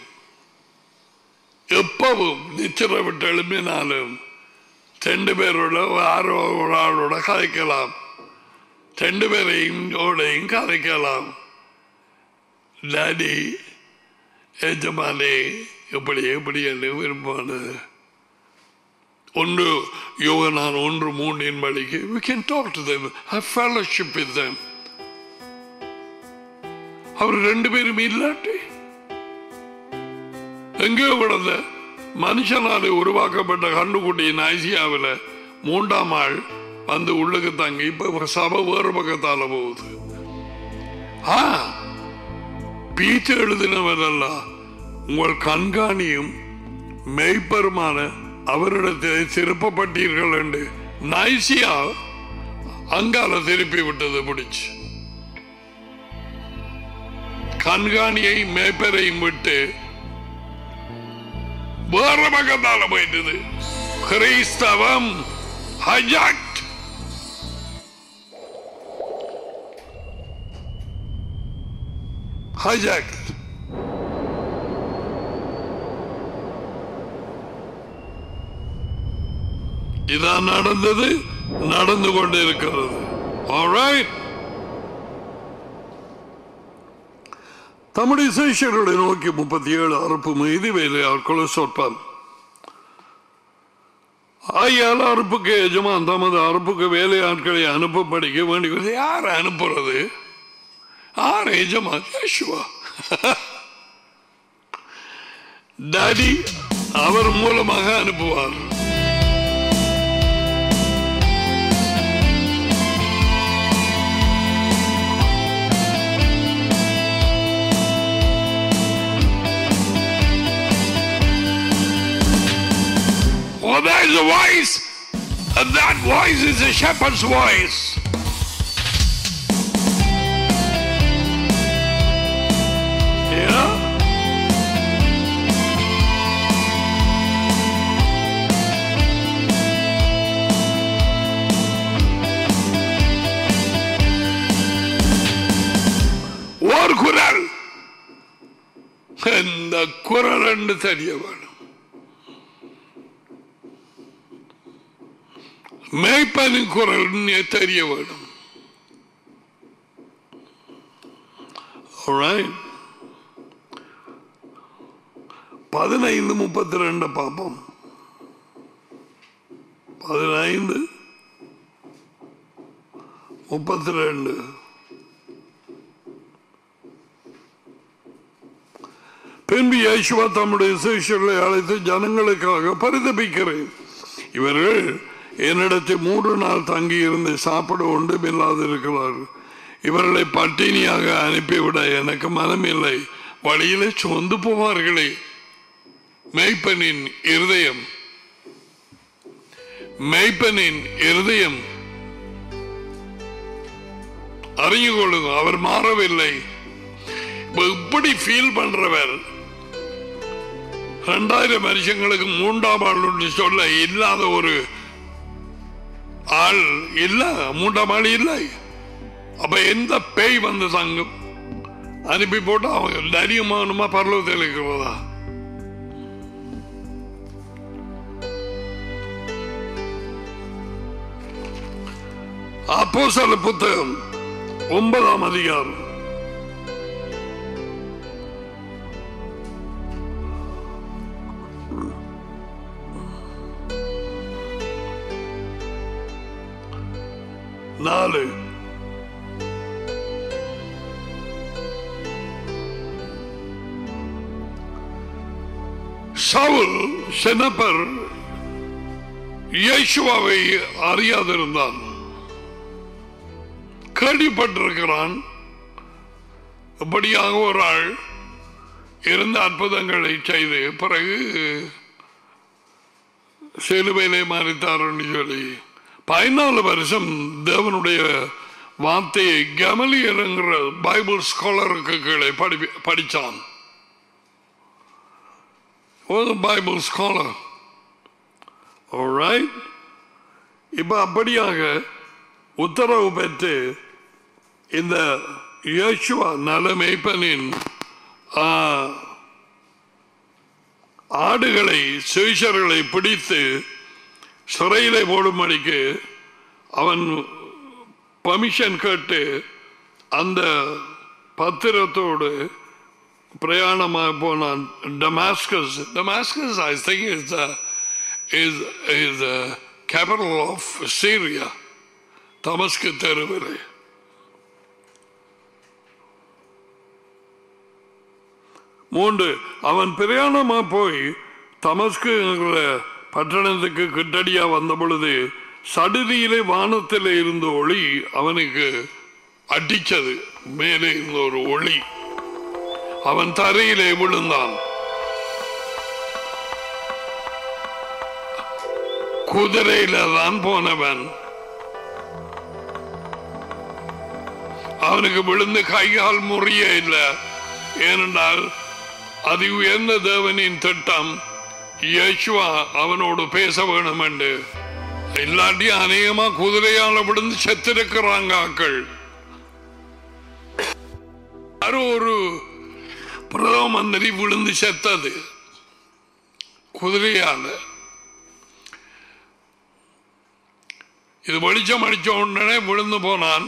எப்பவும் நிச்சர விட்டு எழுப்பினாலும் ரெண்டு பேரோட ஆரோ ஒரு ஆளோட கதைக்கலாம், ரெண்டு பேரையும் கதைக்கலாம். டாடி எஜமானே எப்படி எப்படி என்று விரும்பானது ஒன்று யோகனான் ஒன்று மூன்றின் படிக்கு we can talk to them, have fellowship with them. அவர் ரெண்டு பேரும் இல்லாட்டி எங்கேயோ கிடந்த மனுஷனாலே உருவாக்கப்பட்ட கண்டுகுட்டியின் ஐசியாவில் மூன்றாம் ஆள் வந்து உள்ளுக்கு தாங்கி இப்ப சபை வேறு பக்கத்தால போகுது. ஆ பீச்சு எழுதினவரல்ல உங்கள் கண்காணியும் மெய்ப்பெருமான அவரிடத்தில் திருப்பப்பட்டீர்கள் என்று நைசியா அங்கால திருப்பி விட்டது பிடிச்சு. கண்காணியை மேய்ப்பரையும் விட்டு வேற பக்கத்தால போயிட்டது. கிறிஸ்தவம் ஹைஜாக்ட். ஹைஜாக்ட். இதான் நடந்தது, நடந்து கொண்டு இருக்கிறது. ஆல்ரைட். தம்முடைய சிஷ்யர்களை நோக்கி முப்பத்தி ஏழு அறுப்பு மீது வேலையார் கொலை சொற்பான். ஆயால் அறுப்புக்கு எஜமான் தமது அறுப்புக்கு வேலையாட்களை அனுப்ப படிக்க வேண்டிய யார் அனுப்புறது? யார் எஜமான்? யேசுவா. டாடி அவர் மூலமாக அனுப்புவார். Well, there's a voice, and that voice is a shepherd's voice. Yeah? ஒரு குரல், இந்த குரல் என்று தெரிய வேணும். மேய்ப்பனின் குரல் தெரிய வேணும். பதினைந்து முப்பத்தி ரெண்டு பாப்போம். பதினைந்து முப்பத்தி ரெண்டு. பின்பு யேசுவா தம்முடைய சீஷர்களை அழைத்து ஜனங்களுக்காக பரிதபிக்கிறேன். இவர்கள் என்னிடத்தில் மூன்று நாள் தங்கி இருந்து சாப்பிட ஒன்றும் இல்லாது இருக்கிறார்கள். இவர்களை பட்டினியாக அனுப்பிவிட எனக்கு மனமில்லை. வழியிலே சொந்து போவார்களே. மேய்ப்பனின் இருதயம், மேய்ப்பனின் இருதயம் அறிஞ்சு கொள்ளுங்க, அவர் மாறவில்லை. இப்படி ஃபீல் பண்றவர் இரண்டாயிரம் வருஷங்களுக்கு மூன்றாம் ஆள் சொல்ல இல்லாத ஒரு ஆள் இல்ல, மூன்றாம் ஆள் இல்லை. அப்ப எந்த பேய் வந்து தங்கும்? அனுப்பி போட்டு அவங்க தைரியமானுமா பரலோகத்தில் இருக்கிறதா? அப்போஸ்தலர் புத்தகம் ஒன்பதாம் அதிகாரம் நாலு. சவுல் செனப்பர் இயேசுவை அறியாதிருந்தான். கேள்விப்பட்டிருக்கிறான். இப்படியாக ஒரு ஆள் இருந்த அற்புதங்களை செய்து பிறகு சிலுவையிலே மரித்தார் என்று சொல்லி பதினாலு வருஷம் தேவனுடைய வார்த்தையை கமலியல் என்கிற பைபிள் ஸ்காலருக்கு கீழே படி படித்தான். Bible scholar. இப்ப அப்படியாக உத்தரவு பெற்று இந்த யோசுவா நலமேய்ப்பனின் ஆடுகளை சீஷர்களை பிடித்து சிறையிலே போடும்படிக்கு அவன் பர்மிஷன் கேட்டு அந்த பத்திரத்தோடு பிரயாணமாக போனான். Damascus Damascus I think is is is the capital of Syria. தமஸ்கு தெருவில் மூன்று அவன் பிரயாணமா போய் தமஸ்கு பட்டணத்துக்கு கிட்டடியா வந்த பொழுது சடுதியிலே வானத்திலே இருந்த ஒளி அவனுக்கு அடிச்சது. மேலே இருந்த ஒரு ஒளி, அவன் தரையிலே விழுந்தான். குதிரையில தான் போனவன். அவனுக்கு விழுந்து கைகால் முறிய இல்லை. ஏனென்றால் அது உயர்ந்த தேவனின் திட்டம். யேசுவா அவனோடு பேச வேணும் என்று. இல்லாட்டி அநேகமா குதிரையால விழுந்து செத்திருக்கிறாங்க ஆக்கள். ஒரு பிரதம மந்திரி விழுந்து செத்தது குதிரையால. இது வெளிச்சம் அடிச்ச உடனே விழுந்து போனான்.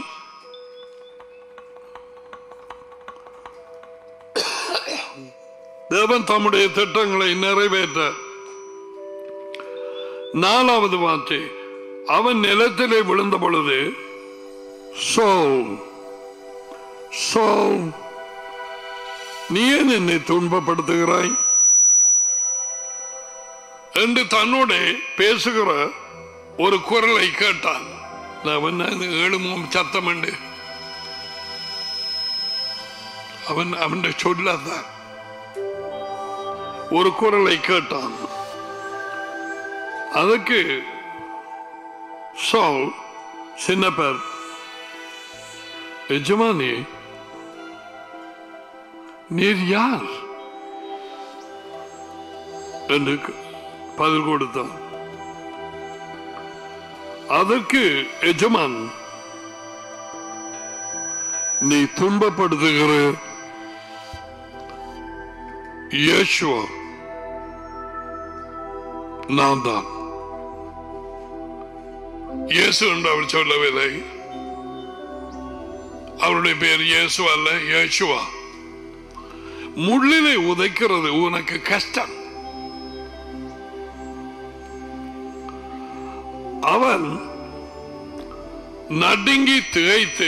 தேவன் தம்முடைய திட்டங்களை நிறைவேற்ற நாலாவது வார்த்தை, அவன் நிலத்திலே விழுந்த பொழுது சோல் சோல் நீ ஏன் என்னை துன்பப்படுத்துகிறாய் என்று தன்னோட பேசுகிற ஒரு குரலை கேட்டான். அவன் ஏழுமுகம் சத்தம் உண்டு. அவன் அவன் சொல்லாதான் ஒரு குரலை கேட்டான். அதுக்கு சவுல் சின்ன பேர், எஜமானி நீர் யார் என்று பதில் கொடுத்தான். அதற்கு எஜமான், நீ துன்பப்படுத்துகிற யேசுவா நான் தான். இயேசு என்று அவர் சொல்லவில்லை. அவருடைய பேர் இயேசு அல்ல, யேசுவா. முள்ளிலே உதைக்கிறது உனக்கு கஷ்டம். அவன் நடுங்கி திகைத்து,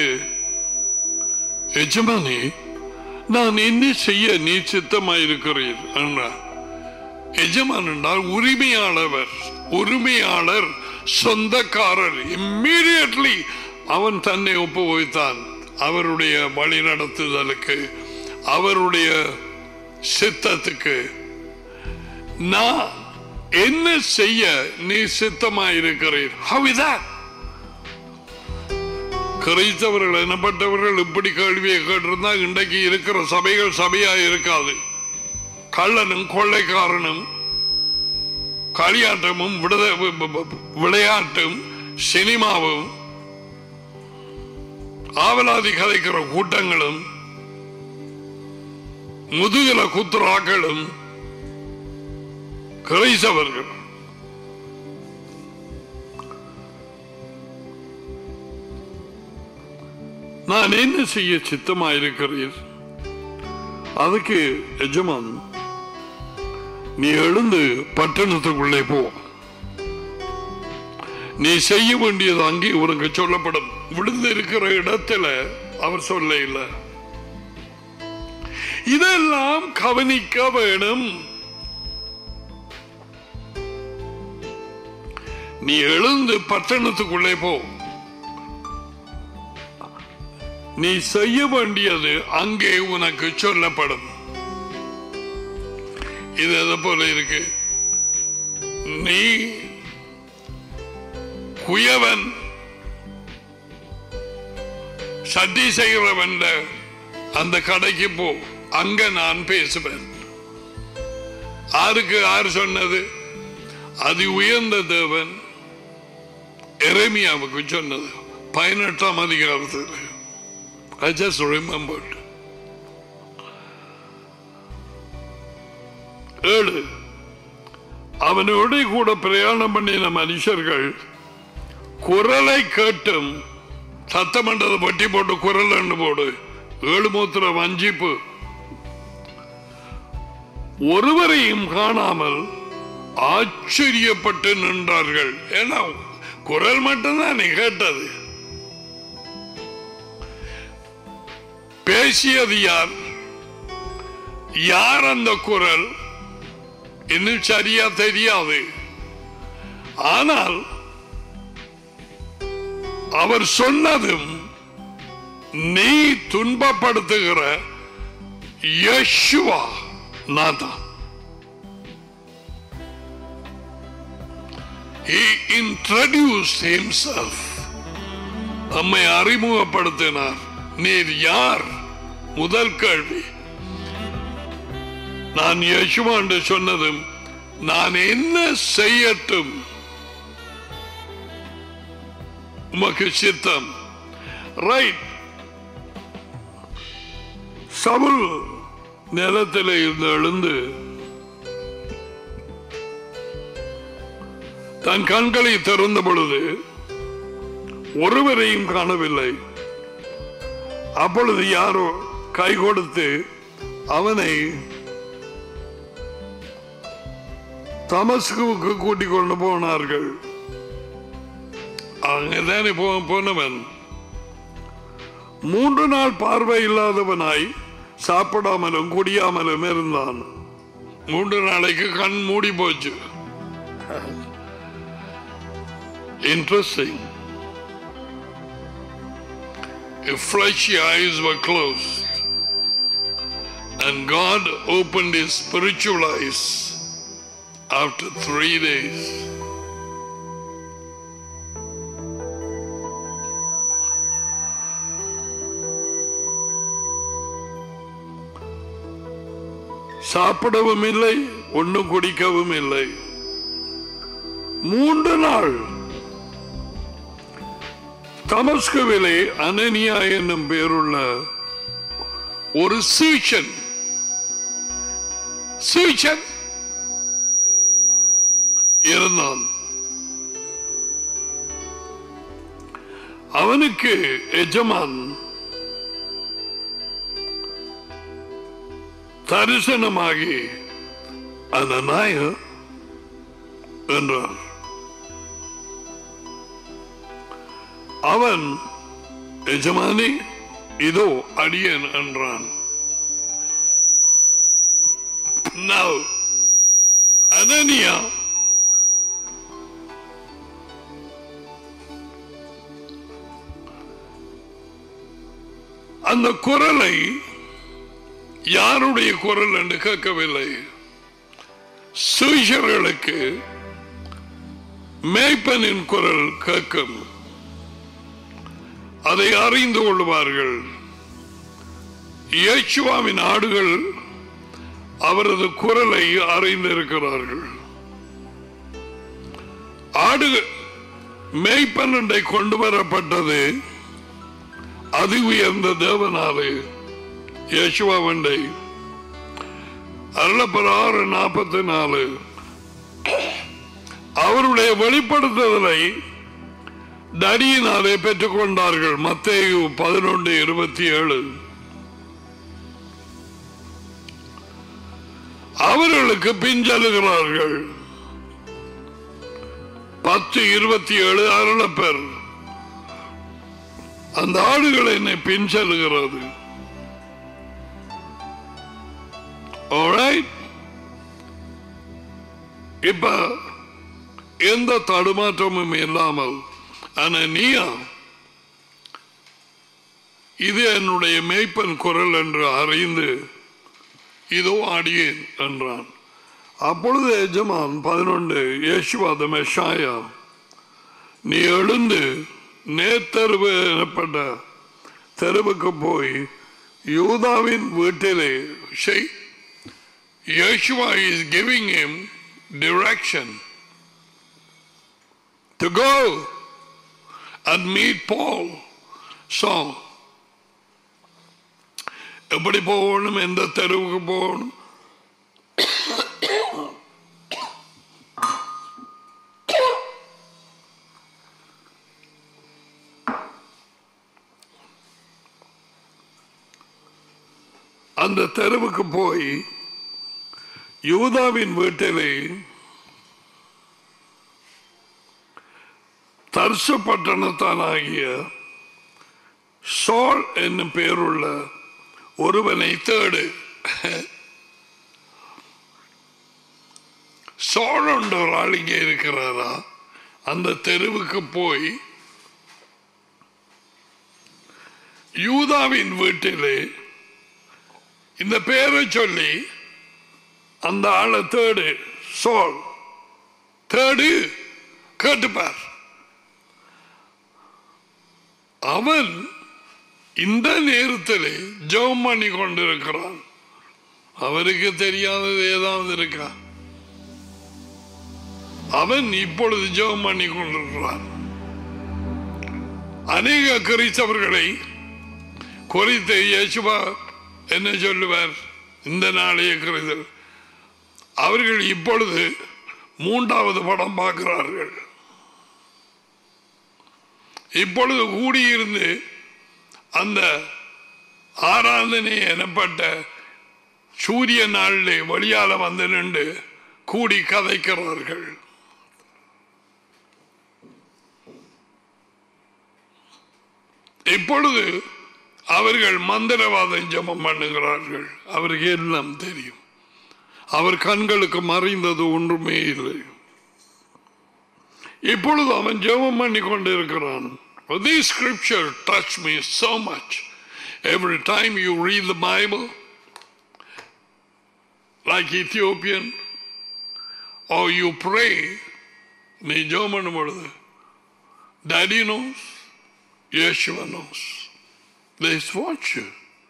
எஜமானி நான் என்ன செய்ய நீ சித்தமாயிருக்கிறீர் என்றார். எஜமான் என்றால் உரிமையாளர், உரிமையாளர், சொந்தக்காரர். இம்மீடியட்லி அவன் தன்னை ஒப்புவித்தான் அவருடைய வழி நடத்துதலுக்கு, அவருடைய சித்தத்துக்கு. நான் என்ன செய்ய நீ சித்தமாயிருக்கிறீர்? How is that? கிறிஸ்தவர்கள் எனப்பட்டவர்கள் இப்படி கேள்வியை கேட்டிருந்தா இன்றைக்கு இருக்கிற சபைகள் சபையா இருக்காது. கள்ளனும் கொள்ளைக்காரனும் களியாட்டமும் விளையாட்டும் சினிமாவும் ஆவலாதி கதைக்கிற கூட்டங்களும் முதுகல குத்துராக்களும் கிறிஸ்தவர்கள். நான் என்ன செய்ய சித்தமாயிருக்கிறீர்? அதுக்கு எஜமான், நீ எழுந்து பட்டணத்துக்குள்ளே போ, நீ செய்ய வேண்டியது அங்கே உனக்கு சொல்லப்படும். விழுந்து இருக்கிற இடத்துல அவர் சொல்ல இல்லை. இதெல்லாம் கவனிக்க வேணும். நீ எழுந்து பட்டணத்துக்குள்ளே போ, நீ செய்ய வேண்டியது அங்கே உனக்கு சொல்லப்படும். இது எதை போல இருக்கு? நீ குயவன் சட்டி செய்கிறவன் அந்த கடைக்கு போ, அங்க நான் பேசுவேன். யாருக்கு யார் சொன்னது? அது உயர்ந்த தேவன் எரேமியாவுக்கு சொன்னது பதினெட்டாம் அதிகாரத்தில். I just remembered. ஏழு, அவனோடு கூட பிரயாணம் பண்ணின மனுஷர்கள் குரலை கேட்டும் சத்தம் என்றதை பட்டி போட்டு குரல் என்று போடு ஏழு மூத்திர வஞ்சிப்பு ஒருவரையும் காணாமல் ஆச்சரியப்பட்டு நின்றார்கள். ஏன்னா குரல் மட்டும்தான் நீ கேட்டது. பேசியது யார்? யார் அந்த குரல் இன்னும் சரியா தெரியாது. ஆனால் அவர் சொன்னதும் நீ துன்பப்படுத்துகிற யேசுவா நான் தான். He introduced himself. நம்மை அறிமுகப்படுத்தினார். நீர் யார்? முதல் கேள்வி. நான் யேசுவா என்று சொன்னதும் நான் என்ன செய்யட்டும் உமக்கு சித்தம். ரைட். சவுல் நிலத்தில் இருந்து எழுந்து தன் கண்களை திறந்த பொழுது ஒருவரையும் காணவில்லை. அப்பொழுது யாரோ கை கொடுத்து அவனை தமஸ்குவுக்கு கூட்டிக் கொண்டு போனார்கள். அங்கதானே போனவன் மூன்று நாள் பார்வை இல்லாதவனாய் சாப்பிடாமலும் குடியாமலும் இருந்தான். மூன்று நாளைக்கு கண் மூடி போச்சு. Interesting. His fleshy eyes were closed and God opened his spiritual eyes after three days. சாப்பிடவும் இல்லை, ஒன்றும் குடிக்கவும் இல்லை. மூன்று நாள் தமஸ்குவிலே அனனியா என்னும் பேருள்ள ஒரு சீஷன் சீஷன் இருந்தான். அவனுக்கு எஜமான் தரிசனமாகி அனனியா என்றார். அவன் எஜமானி இதோ அடியேன் என்றான். Now அனனியா அந்த குரலை யாருடைய குரல் என்று கேட்கவில்லை. சீஷர்களுக்கு மேய்ப்பனின் குரல் கேட்கும். அதை அறிந்து கொள்வார்கள். இயேசுவின் ஆடுகள் அவரது குரலை அறிந்திருக்கிறார்கள். ஆடு மேய்ப்பனண்டை கொண்டு வரப்பட்டது அதி உயர்ந்த தேவனாலே. இயேசுவண்டை அருளப்படாறு நாற்பத்தி நாலு அவருடைய வெளிப்படுத்துதலை தடியினாலே பெற்றுக் கொண்டார்கள். மத்தேயு பதினொன்று இருபத்தி ஏழு. அவர்களுக்கு பிஞ்சலுகிறார்கள். பத்து இருபத்தி ஏழு அருளப்பர் அந்த ஆடுகள் என்னை பிஞ்சலுகிறது. இப்ப எந்த தடுமாற்றமும் இல்லாமல் அனனியா இது என்னுடைய மேய்ப்பன் குரல் என்று அறிந்து இதோ அடியேன் என்றான். அப்பொழுது எஜமான் பதினொன்று இயேசுவா தி மெஷாயா நீ எழுந்து நேர்த்தெருவு எனப்பட்ட தெருவுக்கு போய் யூதாவின் வீட்டிலே செய். Yeshua is giving him direction to go and meet Paul. So எப்படி போகணும், எந்த தெருவுக்கு போகணும், அந்த தெருவுக்கு போய் யூதாவின் வீட்டிலே தர்சு பட்டணத்தானாகிய சோல் என்னும் பேருள்ள ஒருவனை தேடு. சோல் என்ற ஒரு ஆள் இங்கே இருக்கிறாரா? அந்த தெருவுக்கு போய் யூதாவின் வீட்டிலே இந்த பேரை சொல்லி அந்த ஆளை தேடு. சோல் தேடு, கேட்டுப்பார். அவன் இந்த நேரத்தில் ஜெபம் பண்ணி கொண்டிருக்கிறான். அவருக்கு தெரியாதது ஏதாவது இருக்கா? அவன் இப்பொழுது ஜெபம் பண்ணி கொண்டிருக்கிறான். அநேக கிறிஸ்தவர்களை குறித்து இயேசுவா என்ன சொல்லுவார்? இந்த நாளைய கிறிஸ்தவர் அவர்கள் இப்பொழுது மூன்றாவது படம் பார்க்கிறார்கள். இப்பொழுது கூடியிருந்து அந்த ஆராதனை எனப்பட்ட சூரிய நாளிலே வழியால வந்து நின்று கூடி கதைக்கிறார்கள். இப்பொழுது அவர்கள் மந்திரவாதம் ஜெபம் பண்ணுகிறார்கள். அவருக்கு எல்லாம் தெரியும். அவர் கண்களுக்கு மறைந்தது ஒன்றுமே இல்லை. இப்பொழுது அவன் ஜெபம் பண்ணி கொண்டிருக்கிறான். This scripture touched me so much. Every time you read the Bible, like Ethiopian, or you pray, நீ ஜெபம் பண்ணும் பொழுது Daddy knows, Yeshua knows. They watch you.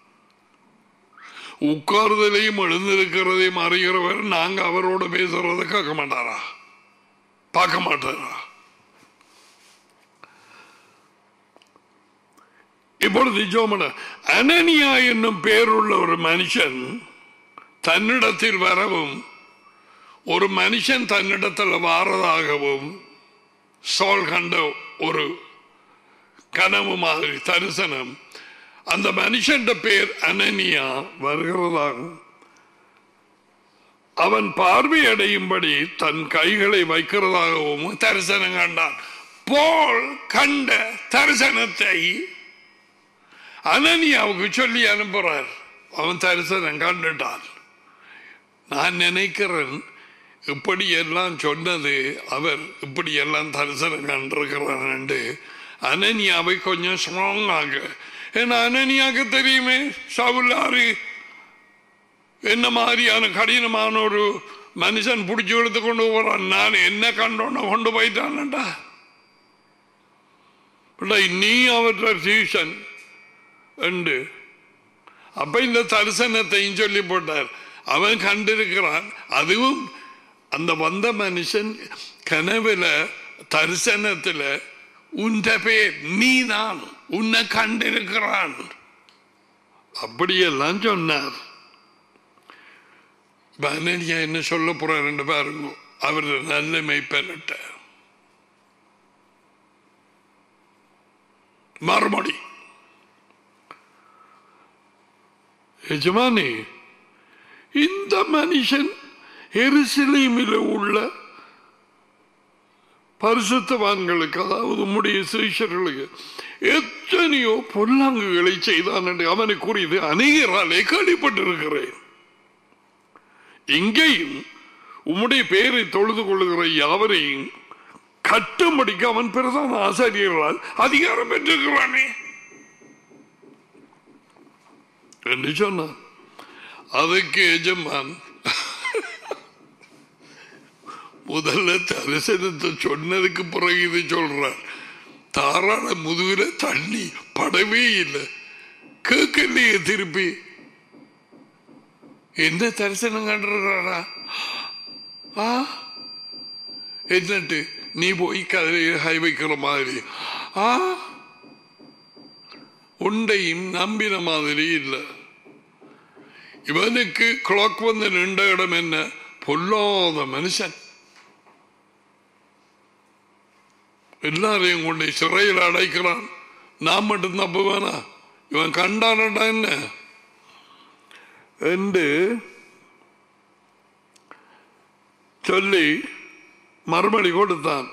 உட்கார்தலையும் எழுந்திருக்கிறதையும் அறிகிறவர் நாங்க அவரோட பேசுறத கேட்க மாட்டாரா? பார்க்க மாட்டாரா? இப்பொழுது ஜோமன அனனியா என்னும் பேருள்ள ஒரு மனுஷன் தன்னிடத்தில் வரவும் ஒரு மனுஷன் தன்னிடத்தில் வாரதாகவும் சோல் கண்ட ஒரு கனவு மாதிரி தரிசனம். அந்த மனுஷன் பேர் அனனியா வருகிறதாகும். அவன் பார்வையடையும்படி தன் கைகளை வைக்கிறதாகவும் தரிசனம் கண்டான். போல் கண்ட தரிசனத்தை அனனியாவுக்கு சொல்லி அனுப்புறார். அவன் தரிசனம் கண்டுட்டான். நான் நினைக்கிறேன் இப்படி எல்லாம் சொன்னது அவர் இப்படி எல்லாம் தரிசனம் கண்டிருக்கிறார் என்று அனனியாவை கொஞ்சம் ஸ்ட்ராங் ஆக. ஏன்னா அனனியாவுக்கு தெரியுமே சவுலாரு என்ன மாதிரியான கடினமான ஒரு மனுஷன் பிடிச்சி எடுத்து கொண்டு போறான். நான் என்ன கண்டோன்னு கொண்டு போயிட்டான்டா. நீ அவற்ற சீசன் உண்டு. அப்ப இந்த தரிசனத்தையும் சொல்லி போட்டார். அவன் கண்டிருக்கிறான். அதுவும் அந்த வந்த மனுஷன் கனவுல தரிசனத்துல உன்ற பேர் நீதான், உன்னை கண்டிருக்கிறான் அப்படியெல்லாம் சொன்னார். அனனியா என்ன சொல்ல போறாரு பாருங்க. அவர் நல்ல மெய்ப்பெண்ணிட்ட மறுமொழி எஜமானி, இந்த மனுஷன் எருசலேமில் உள்ள பரிசுத்தவான்களுக்கு, அதாவது உம்முடைய சீஷர்களுக்கு எத்தனையோ பொல்லாங்குகளை செய்தான் என்று அவனை குறித்து அநேகராலே கேள்விப்பட்டிருக்கிறேன். இங்கேயும் உம்முடைய பெயரை தொழுது கொள்ளுகிற யாவரையும் கட்டும்படிக்கு அவன் பிரதான ஆசிரியர்களால் அதிகாரம் பெற்றிருக்கிறானே என்று சொன்னான். அதுக்கு எஜமான் முதல்ல தரிசனத்தை சொன்னதுக்கு பிறகு இது சொல்றார். தாராள முதுகுல தண்ணி படவே இல்லை, கேட்கலையே. திருப்பி எந்த தரிசனம் கண்டிருக்கிறாரா? ஆ என்னட்டு நீ போய் கதையை கை வைக்கிற மாதிரி, ஆ உண்டையும் நம்பின மாதிரி இல்லை. இவனுக்கு கிளாக் வந்து நின்ற இடம் என்ன? பொல்லாத மனுஷன். எல்லாரையும் கொண்டு சிறையில் அடைக்கிறான். நான் மட்டும் தப்புவானா? இவன் கண்டானடா என்ன என்று சொல்லி மறுபடி கொடுத்தான்.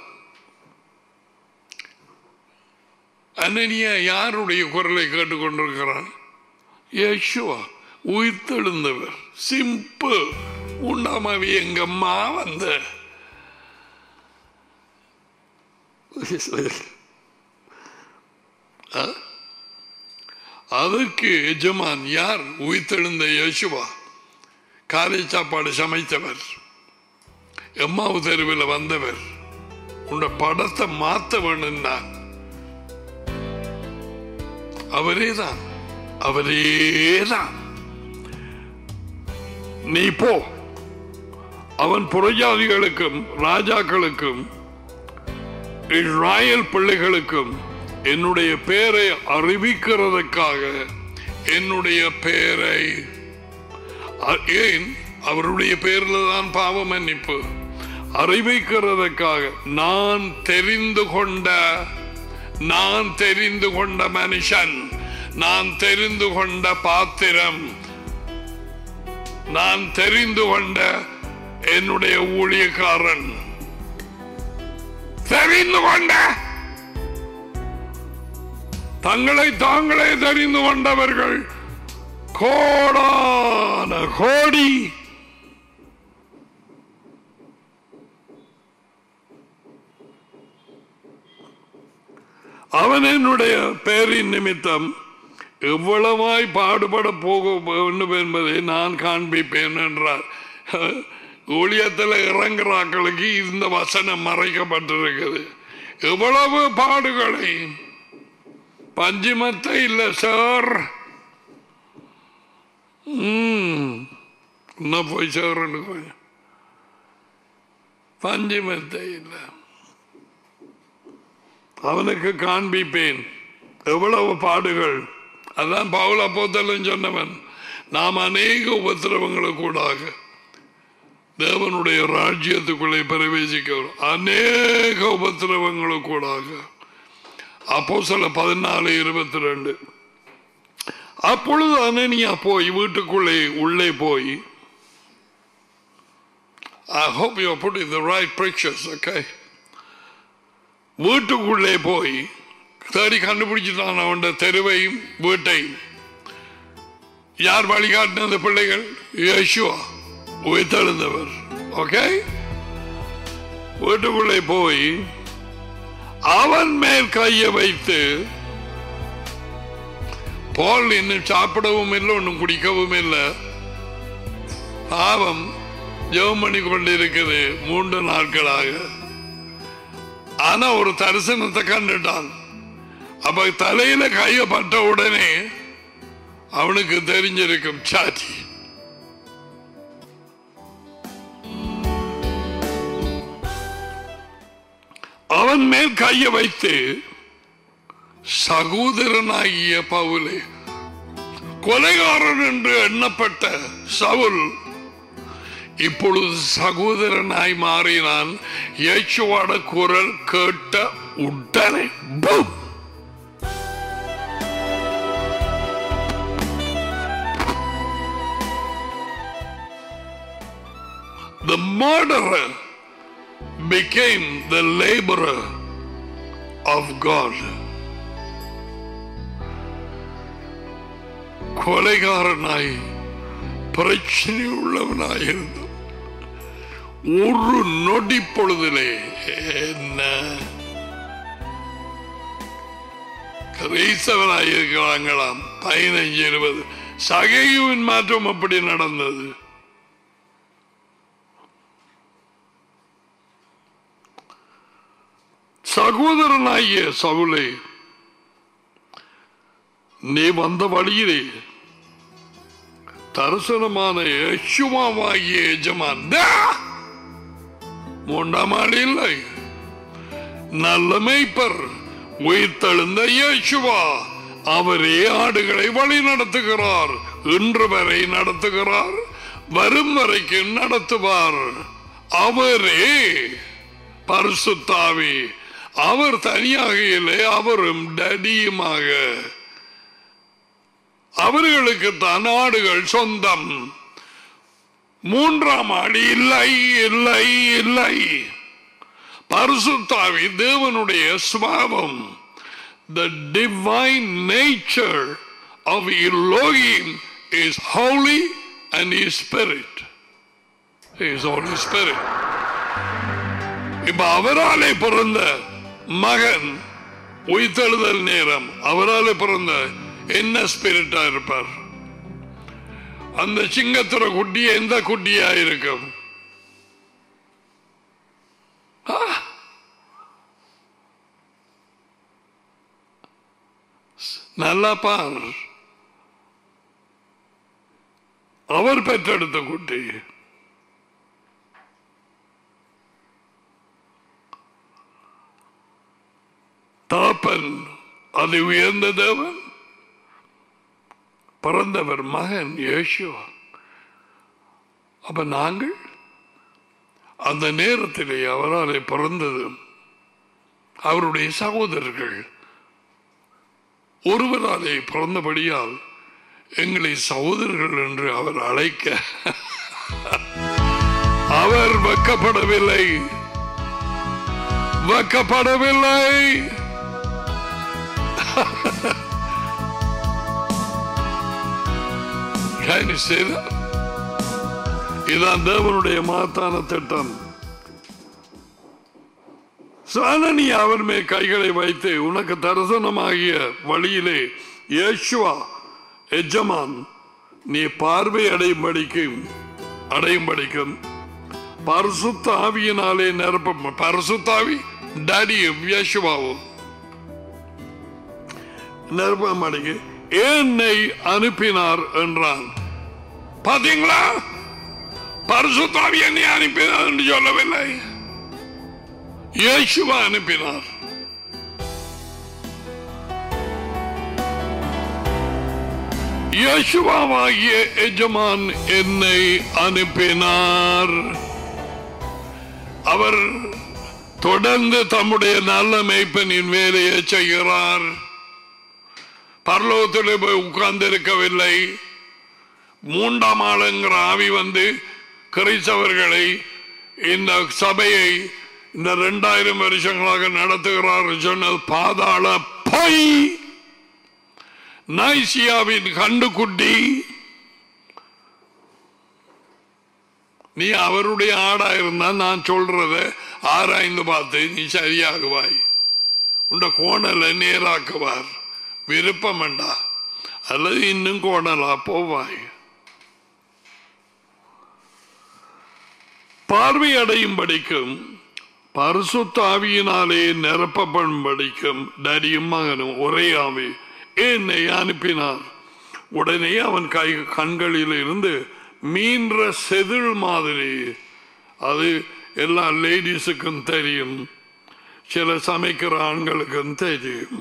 அனனியா யாருடைய குரலை கேட்டுக்கொண்டிருக்கிறான்? யேசுவா, உயிர்த்தெழுந்தவர். சிம்பிள். உண்டாமாவி எங்கம்மா வந்த அதற்கு எஜமான் யார்? உயிர்த்தெழுந்த யேசுவா. காலை சாப்பாடு சமைத்தவர், எம்மாவு தெருவில் வந்தவர். உன்னை படத்தை மாத்த வேணும்னா அவரேதான், அவரேதான். நீ போ, அவன் புறஜாதிகளுக்கும் ராஜாக்களுக்கும் இஸ்ராயேல் பிள்ளைகளுக்கும் என்னுடைய பெயரை அறிவிக்கிறதுக்காக என்னுடைய பெயரை, ஏன் அவருடைய பெயரில் தான் பாவ மன்னிப்பு, அறிவிக்கிறதுக்காக நான் தெரிந்து கொண்ட நான் தெரிந்து கொண்ட மனுஷன், நான் தெரிந்து கொண்ட பாத்திரம், நான் தெரிந்து கொண்ட என்னுடைய ஊழியக்காரன், தெரிந்து கொண்ட தங்களை தாங்களே தெரிந்து கொண்டவர்கள் கோடான கோடி. அவன் என்னுடைய பெயரின் நிமித்தம் எவ்வளவாய் பாடுபட போக வேண்டும் என்பதை நான் காண்பிப்பேன் என்றார். ஊழியத்தில் இறங்குறாக்களுக்கு இந்த வசனம் மறைக்கப்பட்டிருக்கிறது. எவ்வளவு பாடுகளை, பஞ்சுமத்தை இல்லை சார், இன்னும் போய் சார் பஞ்சுமத்தை இல்லை, அவனுக்கு காண்பிப்பேன் எவ்வளவு பாடுகள். அதான் பவுல் அப்போஸ்தலன் சொன்னவன், நாம் அநேக உபத்திரவங்களுக்கூடாக தேவனுடைய ராஜ்யத்துக்குள்ளே பிரவேசிக்கிறோம். அநேக உபத்திரவங்களுக்கூடாக. அப்போஸ்தலர் பதினாலு இருபத்தி ரெண்டு. அப்பொழுது அனனியா போய் வீட்டுக்குள்ளே உள்ளே போய், I hope you are putting the right pictures, okay? வீட்டுக்குள்ளே போய் தேடி கண்டுபிடிச்சுட்டான் அவன் தெருவையும் வீட்டையும். யார் வழிகாட்டினது? பிள்ளைகள். யேசுவா உயிர்த்தெழுந்தவர். ஓகே, வீட்டுக்குள்ளே போய் அவன் மேல் கையை வைத்து, பால் இன்னும் சாப்பிடவும் இல்லை, ஒன்றும் குடிக்கவும் இல்லை, பாவம் ஜெபம் பண்ணி கொண்டிருக்குது மூன்று நாட்களாக. ஆனா ஒரு தரிசனத்தை கண்டுட்டான். அப்ப தலையில கைய பட்ட உடனே அவனுக்கு தெரிஞ்சிருக்கும், சாச்சி அவன் மேல் கைய வைத்து, சகோதரனாகிய பவுலே, கொலைகாரன் என்று எண்ணப்பட்ட சவுல் இப்பொழுது சகோதரனாய் மாறினான். இயேசுவோட குரல் கேட்ட உடனே the murderer became the laborer of God. கொலைகாரனாய் பிரச்சனை உள்ளவனாயிருந்த ஒரு நொடி பொழுதிலே என்ன கிறிஸ்தவனாயிருக்கிறாங்களாம். பதினைஞ்சு இருபது. சகையுவின் மாற்றம் அப்படி நடந்தது. சகோதரனாகிய சவுலே, நீ வந்த வழியிலே தரிசனமான யேசுவாகிய எஜமான் மூன்றாம் ஆள் இல்லை, நல்ல மேய்ப்பர், உயிர்த்தெழுந்த இயேசுவா, அவரே ஆடுகளை வழி நடத்துகிறார். இன்று வரை நடத்துகிறார், வரும் வரைக்கும் நடத்துவார். அவரே பரிசுத்த ஆவி. அவர் தனியாக இல்லை, அவரும் டடியுமாக. அவர்களுக்கு தான் நாடுகள் சொந்தம். மூன்றாம் ஆடி இல்லை இல்லை இல்லை. பரிசுத்த ஆவி தேவனுடைய சுபாவம். The divine nature of Elohim is holy and His Spirit. He is Holy Spirit. இப்ப அவராலே பிறந்த மகன் உயிர்த்தெழுதல் நேரம் அவராலே பிறந்த என்ன ஸ்பிரிட்டா இருப்பார்? அந்த சிங்கத்துற குட்டி எந்த குட்டியா இருக்கும்? நல்லா பார், அவர் பெற்றெடுத்த குட்டி. தாப்பன் அது உயர்ந்த தேவன், பிறந்தவர் மகன் இயேசுவா. அப்ப நாங்கள் அந்த நேரத்திலே அவராலே பிறந்ததும் அவருடைய சகோதரர்கள் ஒருவராலே பிறந்தபடியால் எங்களை சகோதரர்கள் என்று அவர் அழைக்க அவர் வெக்கப்படவில்லை, வெக்கப்படவில்லை. இதான் தேவனுடைய மகத்தான திட்டம். சானனி அவர் மேல் கைகளை வைத்து உனக்கு தரிசனமாகிய வழியிலே இயேசுவா எஜமான் நீ பார்வை அடையும்படிக்கும் அடையும்படிக்கும் பரிசுத்த ஆவியினாலே நிரப்ப. பரிசுத்த ஆவி டாடியும் இயேசுவாவும் நிரப்பமடிக்கு என்னை அனுப்பினார் என்றான். பாத்தீங்களா, பரிசுத்த ஆவி என்னை அனுப்பினார் என்று சொல்லவில்லை, இயேசுவா அனுப்பினார். இயேசுவாகிய எஜமான் என்னை அனுப்பினார். அவர் தொடர்ந்து தம்முடைய நல்ல மேய்ப்பனின் வேலையை செய்கிறார். பரலோகத்தில் போய் உட்கார்ந்து இருக்கவில்லை. மூன்றாம் ஆளுங்கிற ஆவி வந்து கிறிஸ்தவர்களை இந்த சபையை இந்த இரண்டாயிரம் வருஷங்களாக நடத்துகிறார் சொன்னது பாதாள பொய். நைசியாவின் கண்டுகுட்டி. நீ அவருடைய ஆடா இருந்தா நான் சொல்றத ஆராய்ந்து பார்த்து நீ சரியாகுவாய். உண்ட கோணலை நேராக்குவார். விருப்பம் வேண்டா அல்லது இன்னும் கோணலா போவாய். பார்வை அடையும் படிக்கும் பரிசுத்த ஆவியினாலே நிரப்பப்படும்படிக்கும் டடியும் மகனும் ஒரே ஆவி என்னை அனுப்பினார். உடனே அவன் கை கண்களில் இருந்து மீன்ற செதில் மாதிரி, அது எல்லா லேடிஸுக்கும் தெரியும், சில சமைக்கிற ஆண்களுக்கும் தெரியும்,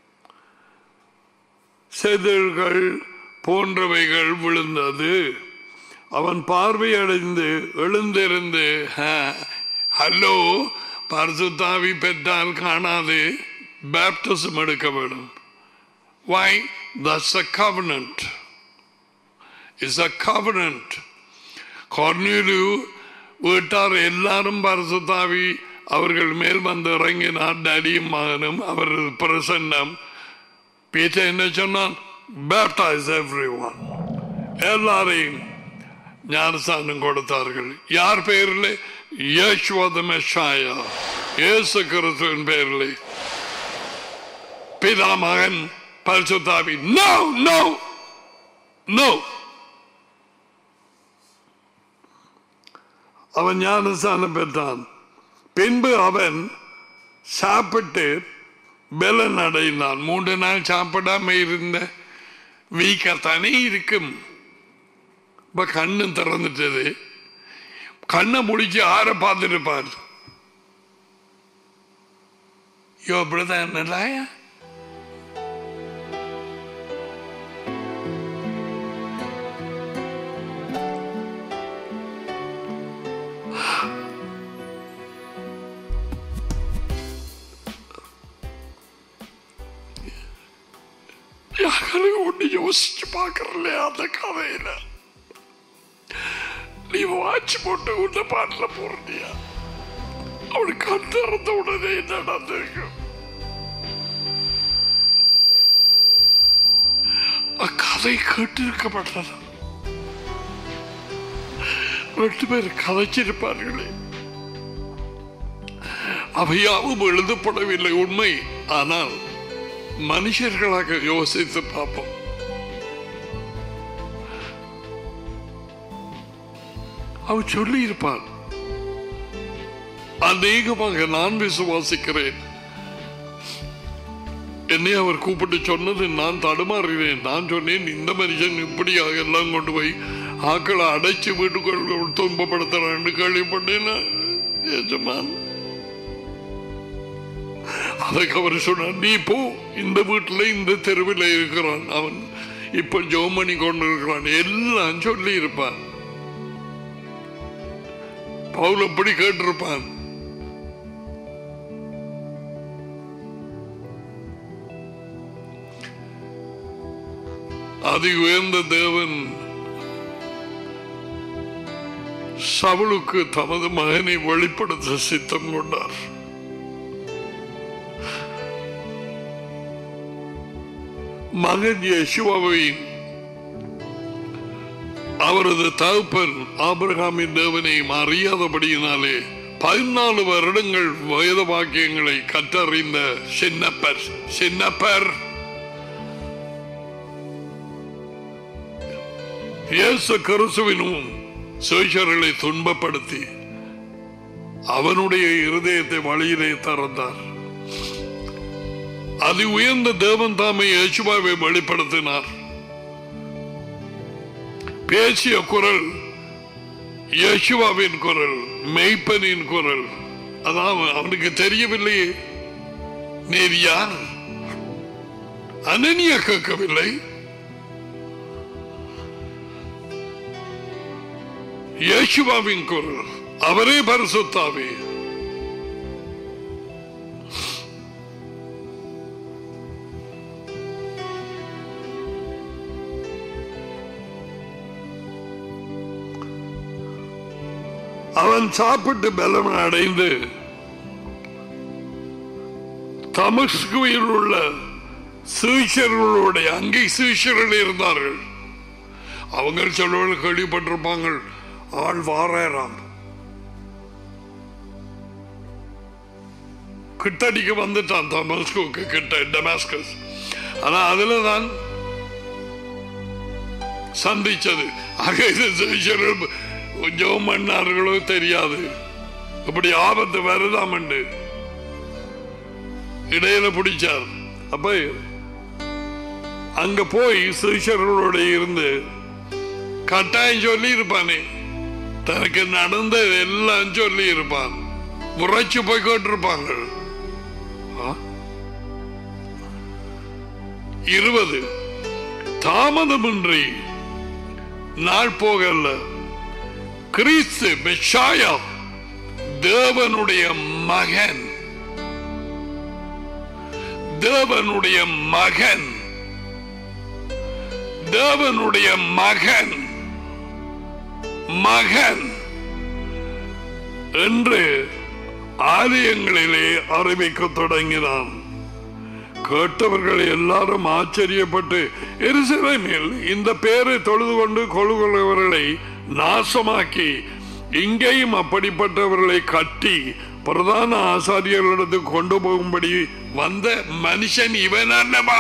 செதில்கள் போன்றவைகள் விழுந்தது. அவன் பார்வையடைந்து எழுந்திருந்து ஹலோ பரிசுத்தாவி பெற்றால் காணாது பேப்டிசம் எடுக்க வேண்டும். Why? That's a covenant. It's a covenant. கொர்நேலியு வீட்டார் எல்லாரும் பரிசுத்தாவி அவர்கள் மேல் வந்து இறங்கினார். டடியும் மகனும் அவரது பிரசன்னம். பீட்டர் என்ன சொன்னான்? Baptize everyone. எல்லாரையும் ஞானஸ்தானம் கொடுத்தார்கள். யார் பெயரில்? இயேசுவா தி மெஷாயா, இயேசு கிறிஸ்துவின் பெயரில். பிதா மகன் பரிசுத்தாவி. No no no. அவன் ஞானஸ்தானம் பெற்றான். பின்பு அவன் சாப்பிட்டு பலன் அடைந்தான். மூன்று நாள் சாப்பிடாம இருந்த வீக்கத்தானே இருக்கும். இப்ப கண்ணு திறந்துட்டது. கண்ணை முடிச்சு ஆற பார்த்துருப்பார். யோ அப்படிதான் இல்லையா? நாங்களே ஒன்று யோசிச்சு பார்க்கறல அந்த கதையில நீ வாட்ச் போட்டு உன்ன பாட்டுல போறியா அவனுக்கு கண் திறந்த உடனே என்ன நடந்திருக்கும் கதை கேட்டிருக்கப்பட்டது ரெண்டு பேர் கதைச்சிருப்பார்களே அவையாவும் எழுதப்படவில்லை உண்மை ஆனால் மனுஷர்களாக யோசித்து பார்ப்போம் அவர் சொல்லி இருப்பார் அநேகமாக நான் விசுவாசிக்கிறேன் என்னை அவர் கூப்பிட்டு சொன்னது நான் தடுமாறினேன் நான் சொன்னேன் இந்த மனுஷன் இப்படியாக எல்லாம் கொண்டு போய் ஆக்களை அடைச்சு வீட்டுக்குள் துன்பப்படுத்துறான்னு கேள்விப்பட்டேன் எஜமான் அதுக்கு அவர் சொன்னார் நீ போ இந்த வீட்டுல இந்த தெருவில் இருக்கிறான் அவன் இப்ப ஜோமணி கொண்டு இருக்கிறான் எல்லாம் சொல்லி இருப்பான் பவுல் அப்படி கேட்டிருப்பான் அதி உயர்ந்த தேவன் சவுலுக்கு தமது மகனை வெளிப்படுத்த சித்தம் கொண்டார் மகன் யெஷுவாவை அவரது தகப்பன் ஆபிரகாமின் தேவனையும் அறியாதபடியினாலே பதினாலு வருடங்கள் வேத வாக்கியங்களை கற்றறிந்த சின்னப்பர் சின்னப்பர் இயேசு கிறிஸ்துவினும் சீஷர்களை துன்பப்படுத்தி அவனுடைய இருதயத்தை வழியிலே திறந்தார் அதி உயர்ந்த தேவன் தாமே யெஷுவாவை வெளிப்படுத்தினார் பேசிய குரல் யெஷுவாவின் குரல் மெய்ப்பனின் குரல் அதாவது அவனுக்கு தெரியவில்லையே நீர் யார் அனனியா கேட்கவில்லை யெஷுவாவின் குரல் அவரே பரிசுத்தாவி அவன் சாப்பிட்டு பலம் அடைந்து தமஸ்குவில் உள்ள சீஷர்களுடைய அங்கே சீஷர்கள் இருந்தார்கள் அவங்க சொல்ல கேள்விப்பட்டிருப்பாங்க ஆள் வாராம் கிட்டடிக்கு வந்துட்டான் தமஸ்குக்கு கிட்ட டமாஸ்கஸ் ஆனா அதுல தான் சந்திச்சது அங்கே சீஷர்கள் கொஞ்சம் மன்னார்களோ தெரியாது இப்படி ஆபத்து வருதாம் இடையில பிடிச்சார் அப்ப அங்க போய் சீஷர்களோட இருந்து கட்டாயம் சொல்லி இருப்பானே தனக்கு நடந்த எல்லாம் சொல்லி இருப்பான் உரைச்சு போய் கேட்டிருப்பாங்க இருபது தாமதமின்றி நாள் போகல கிறிஸ்து மெஷாயா தேவனுடைய மகன் தேவனுடைய மகன் தேவனுடைய மகன் மகன் என்று ஆலயங்களிலே அறிவிக்க தொடங்கினான் கேட்டவர்கள் எல்லாரும் ஆச்சரியப்பட்டு எருசலேமில் இந்த பேரை தொழுது கொண்டு கொள்ளுகிறவர்களை நாசமாக்கி இங்கேயும் அப்படிப்பட்டவர்களை கட்டி பிரதான ஆசாரியர்களிடத்துக்கு கொண்டு போகும்படி வந்த மனுஷன் இவன் அல்லவா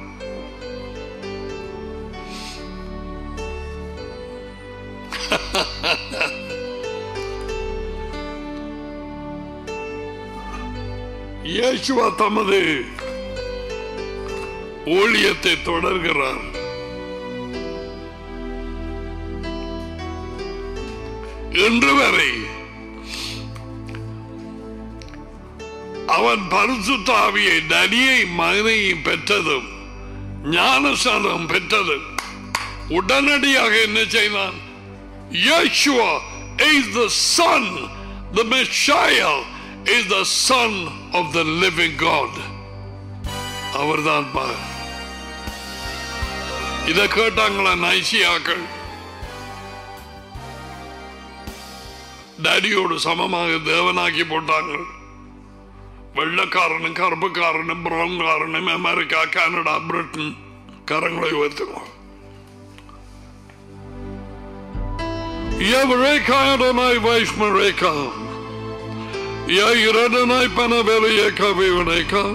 இயேசுவா தமது ஊழியத்தை தொடர்கிறார் இன்று வரை அவன் பரிசுத்த ஆவியை நனியை மகனையும் பெற்றதும் ஞானசானம் பெற்றதும் உடனடியாக என்ன செய்தான் Yeshua is the son, the Messiah is the son of the living God. அவர்தான் இதை கேட்டாங்களா நைசியாக்கள்? டேடியோடு சமமாக தேவனாக்கி போட்டாங்க. வெள்ளக்காரனும் கருப்புக்காரனும் பிரவுன்காரனும் அமெரிக்கா, கனடா, பிரிட்டன் கரங்களை உயர்த்துவோம். Yavreka Adonai Vaishmareka Yair Adonai Panaveliyeka Vivaneka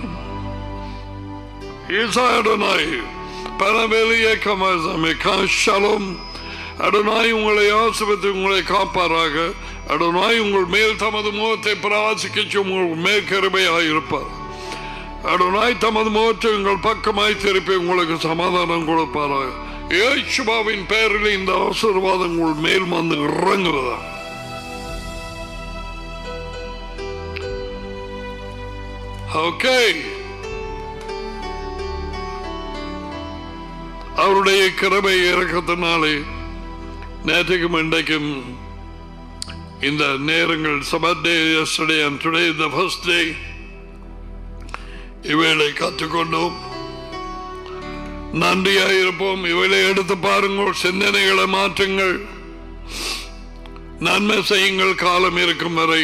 Isa Adonai Panaveliyeka Mazameka Shalom. Adonai உங்களை ஆசீர்வதித்து உங்களை காப்பாராக. Adonai உங்கள் மேல் தமது முகத்தை பிரகாசிக்க உங்கள் மேல் கிருபையாக இருப்பார். Adonai தமது முகத்தை உங்கள் பக்கமாய் திருப்பி உங்களுக்கு சமாதானம் கொடுப்பாராக. இயேசுவின் பெயரில் இந்த ஆசீர்வாதம் உங்கள் மேல் வந்து இறங்குவதா. ஓகே, அவருடைய கிருபை இறக்கத்தினாலே நேற்றுக்கும் இன்றைக்கும் இந்த நேரங்கள் Sabbath day yesterday and today the first day இவைகளை கற்றுக்கொண்டோம். நன்றியாயிருப்போம். இவைகளை எடுத்து பாருங்கள், சிந்தனைகளை மாற்றுங்கள், நன்மை செய்யுங்கள். காலம் இருக்கும் வரை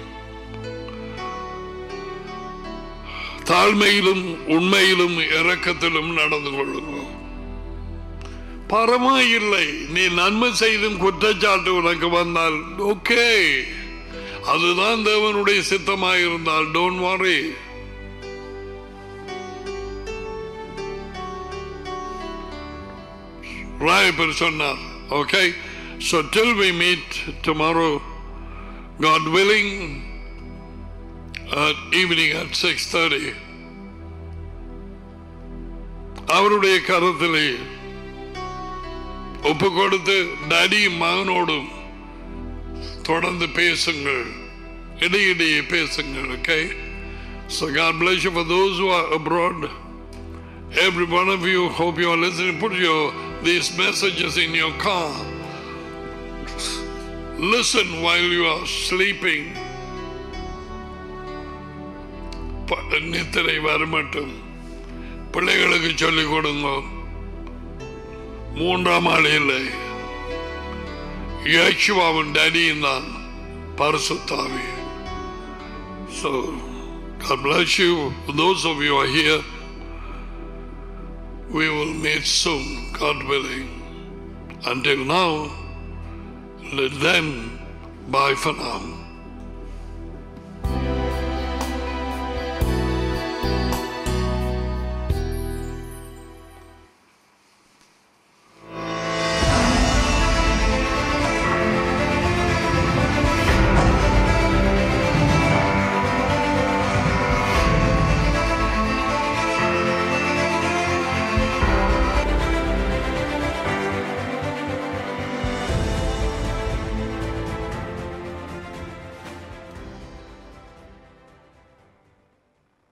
தாழ்மையிலும் உண்மையிலும் இரக்கத்திலும் நடந்து கொள்ளுங்கள். பரமாயில்லை, நீ நன்மை செய்தும் குற்றச்சாட்டு உனக்கு வந்தால் ஓகே, அதுதான் தேவனுடைய சித்தமாயிருந்தால் டோன்ட் வரி. ராயப்பர் சொன்னார். Okay, so till we meet tomorrow, God willing, at evening at six thirty, அவருடைய கருத்திலே ஒப்பு கொடுத்து டாடியும் மகனோடும் தொடர்ந்து பேசுங்கள், இடையிடையே பேசுங்கள். Okay, so God bless you. For those who are abroad, every one of you, hope you are listening. Put your these messages in your car. Listen while you are sleeping. நித்திரை வரமட்டும் பிள்ளைகளுக்கு சொல்லிக் கொடுங்க. மூன்றாம் ஆள் இல்லை, இயேசுவின் டாடியும் தான் பரிசுத்த ஆவி. So God bless you. Those of you who are here, we will meet soon, God willing. Until now, then, bye for now.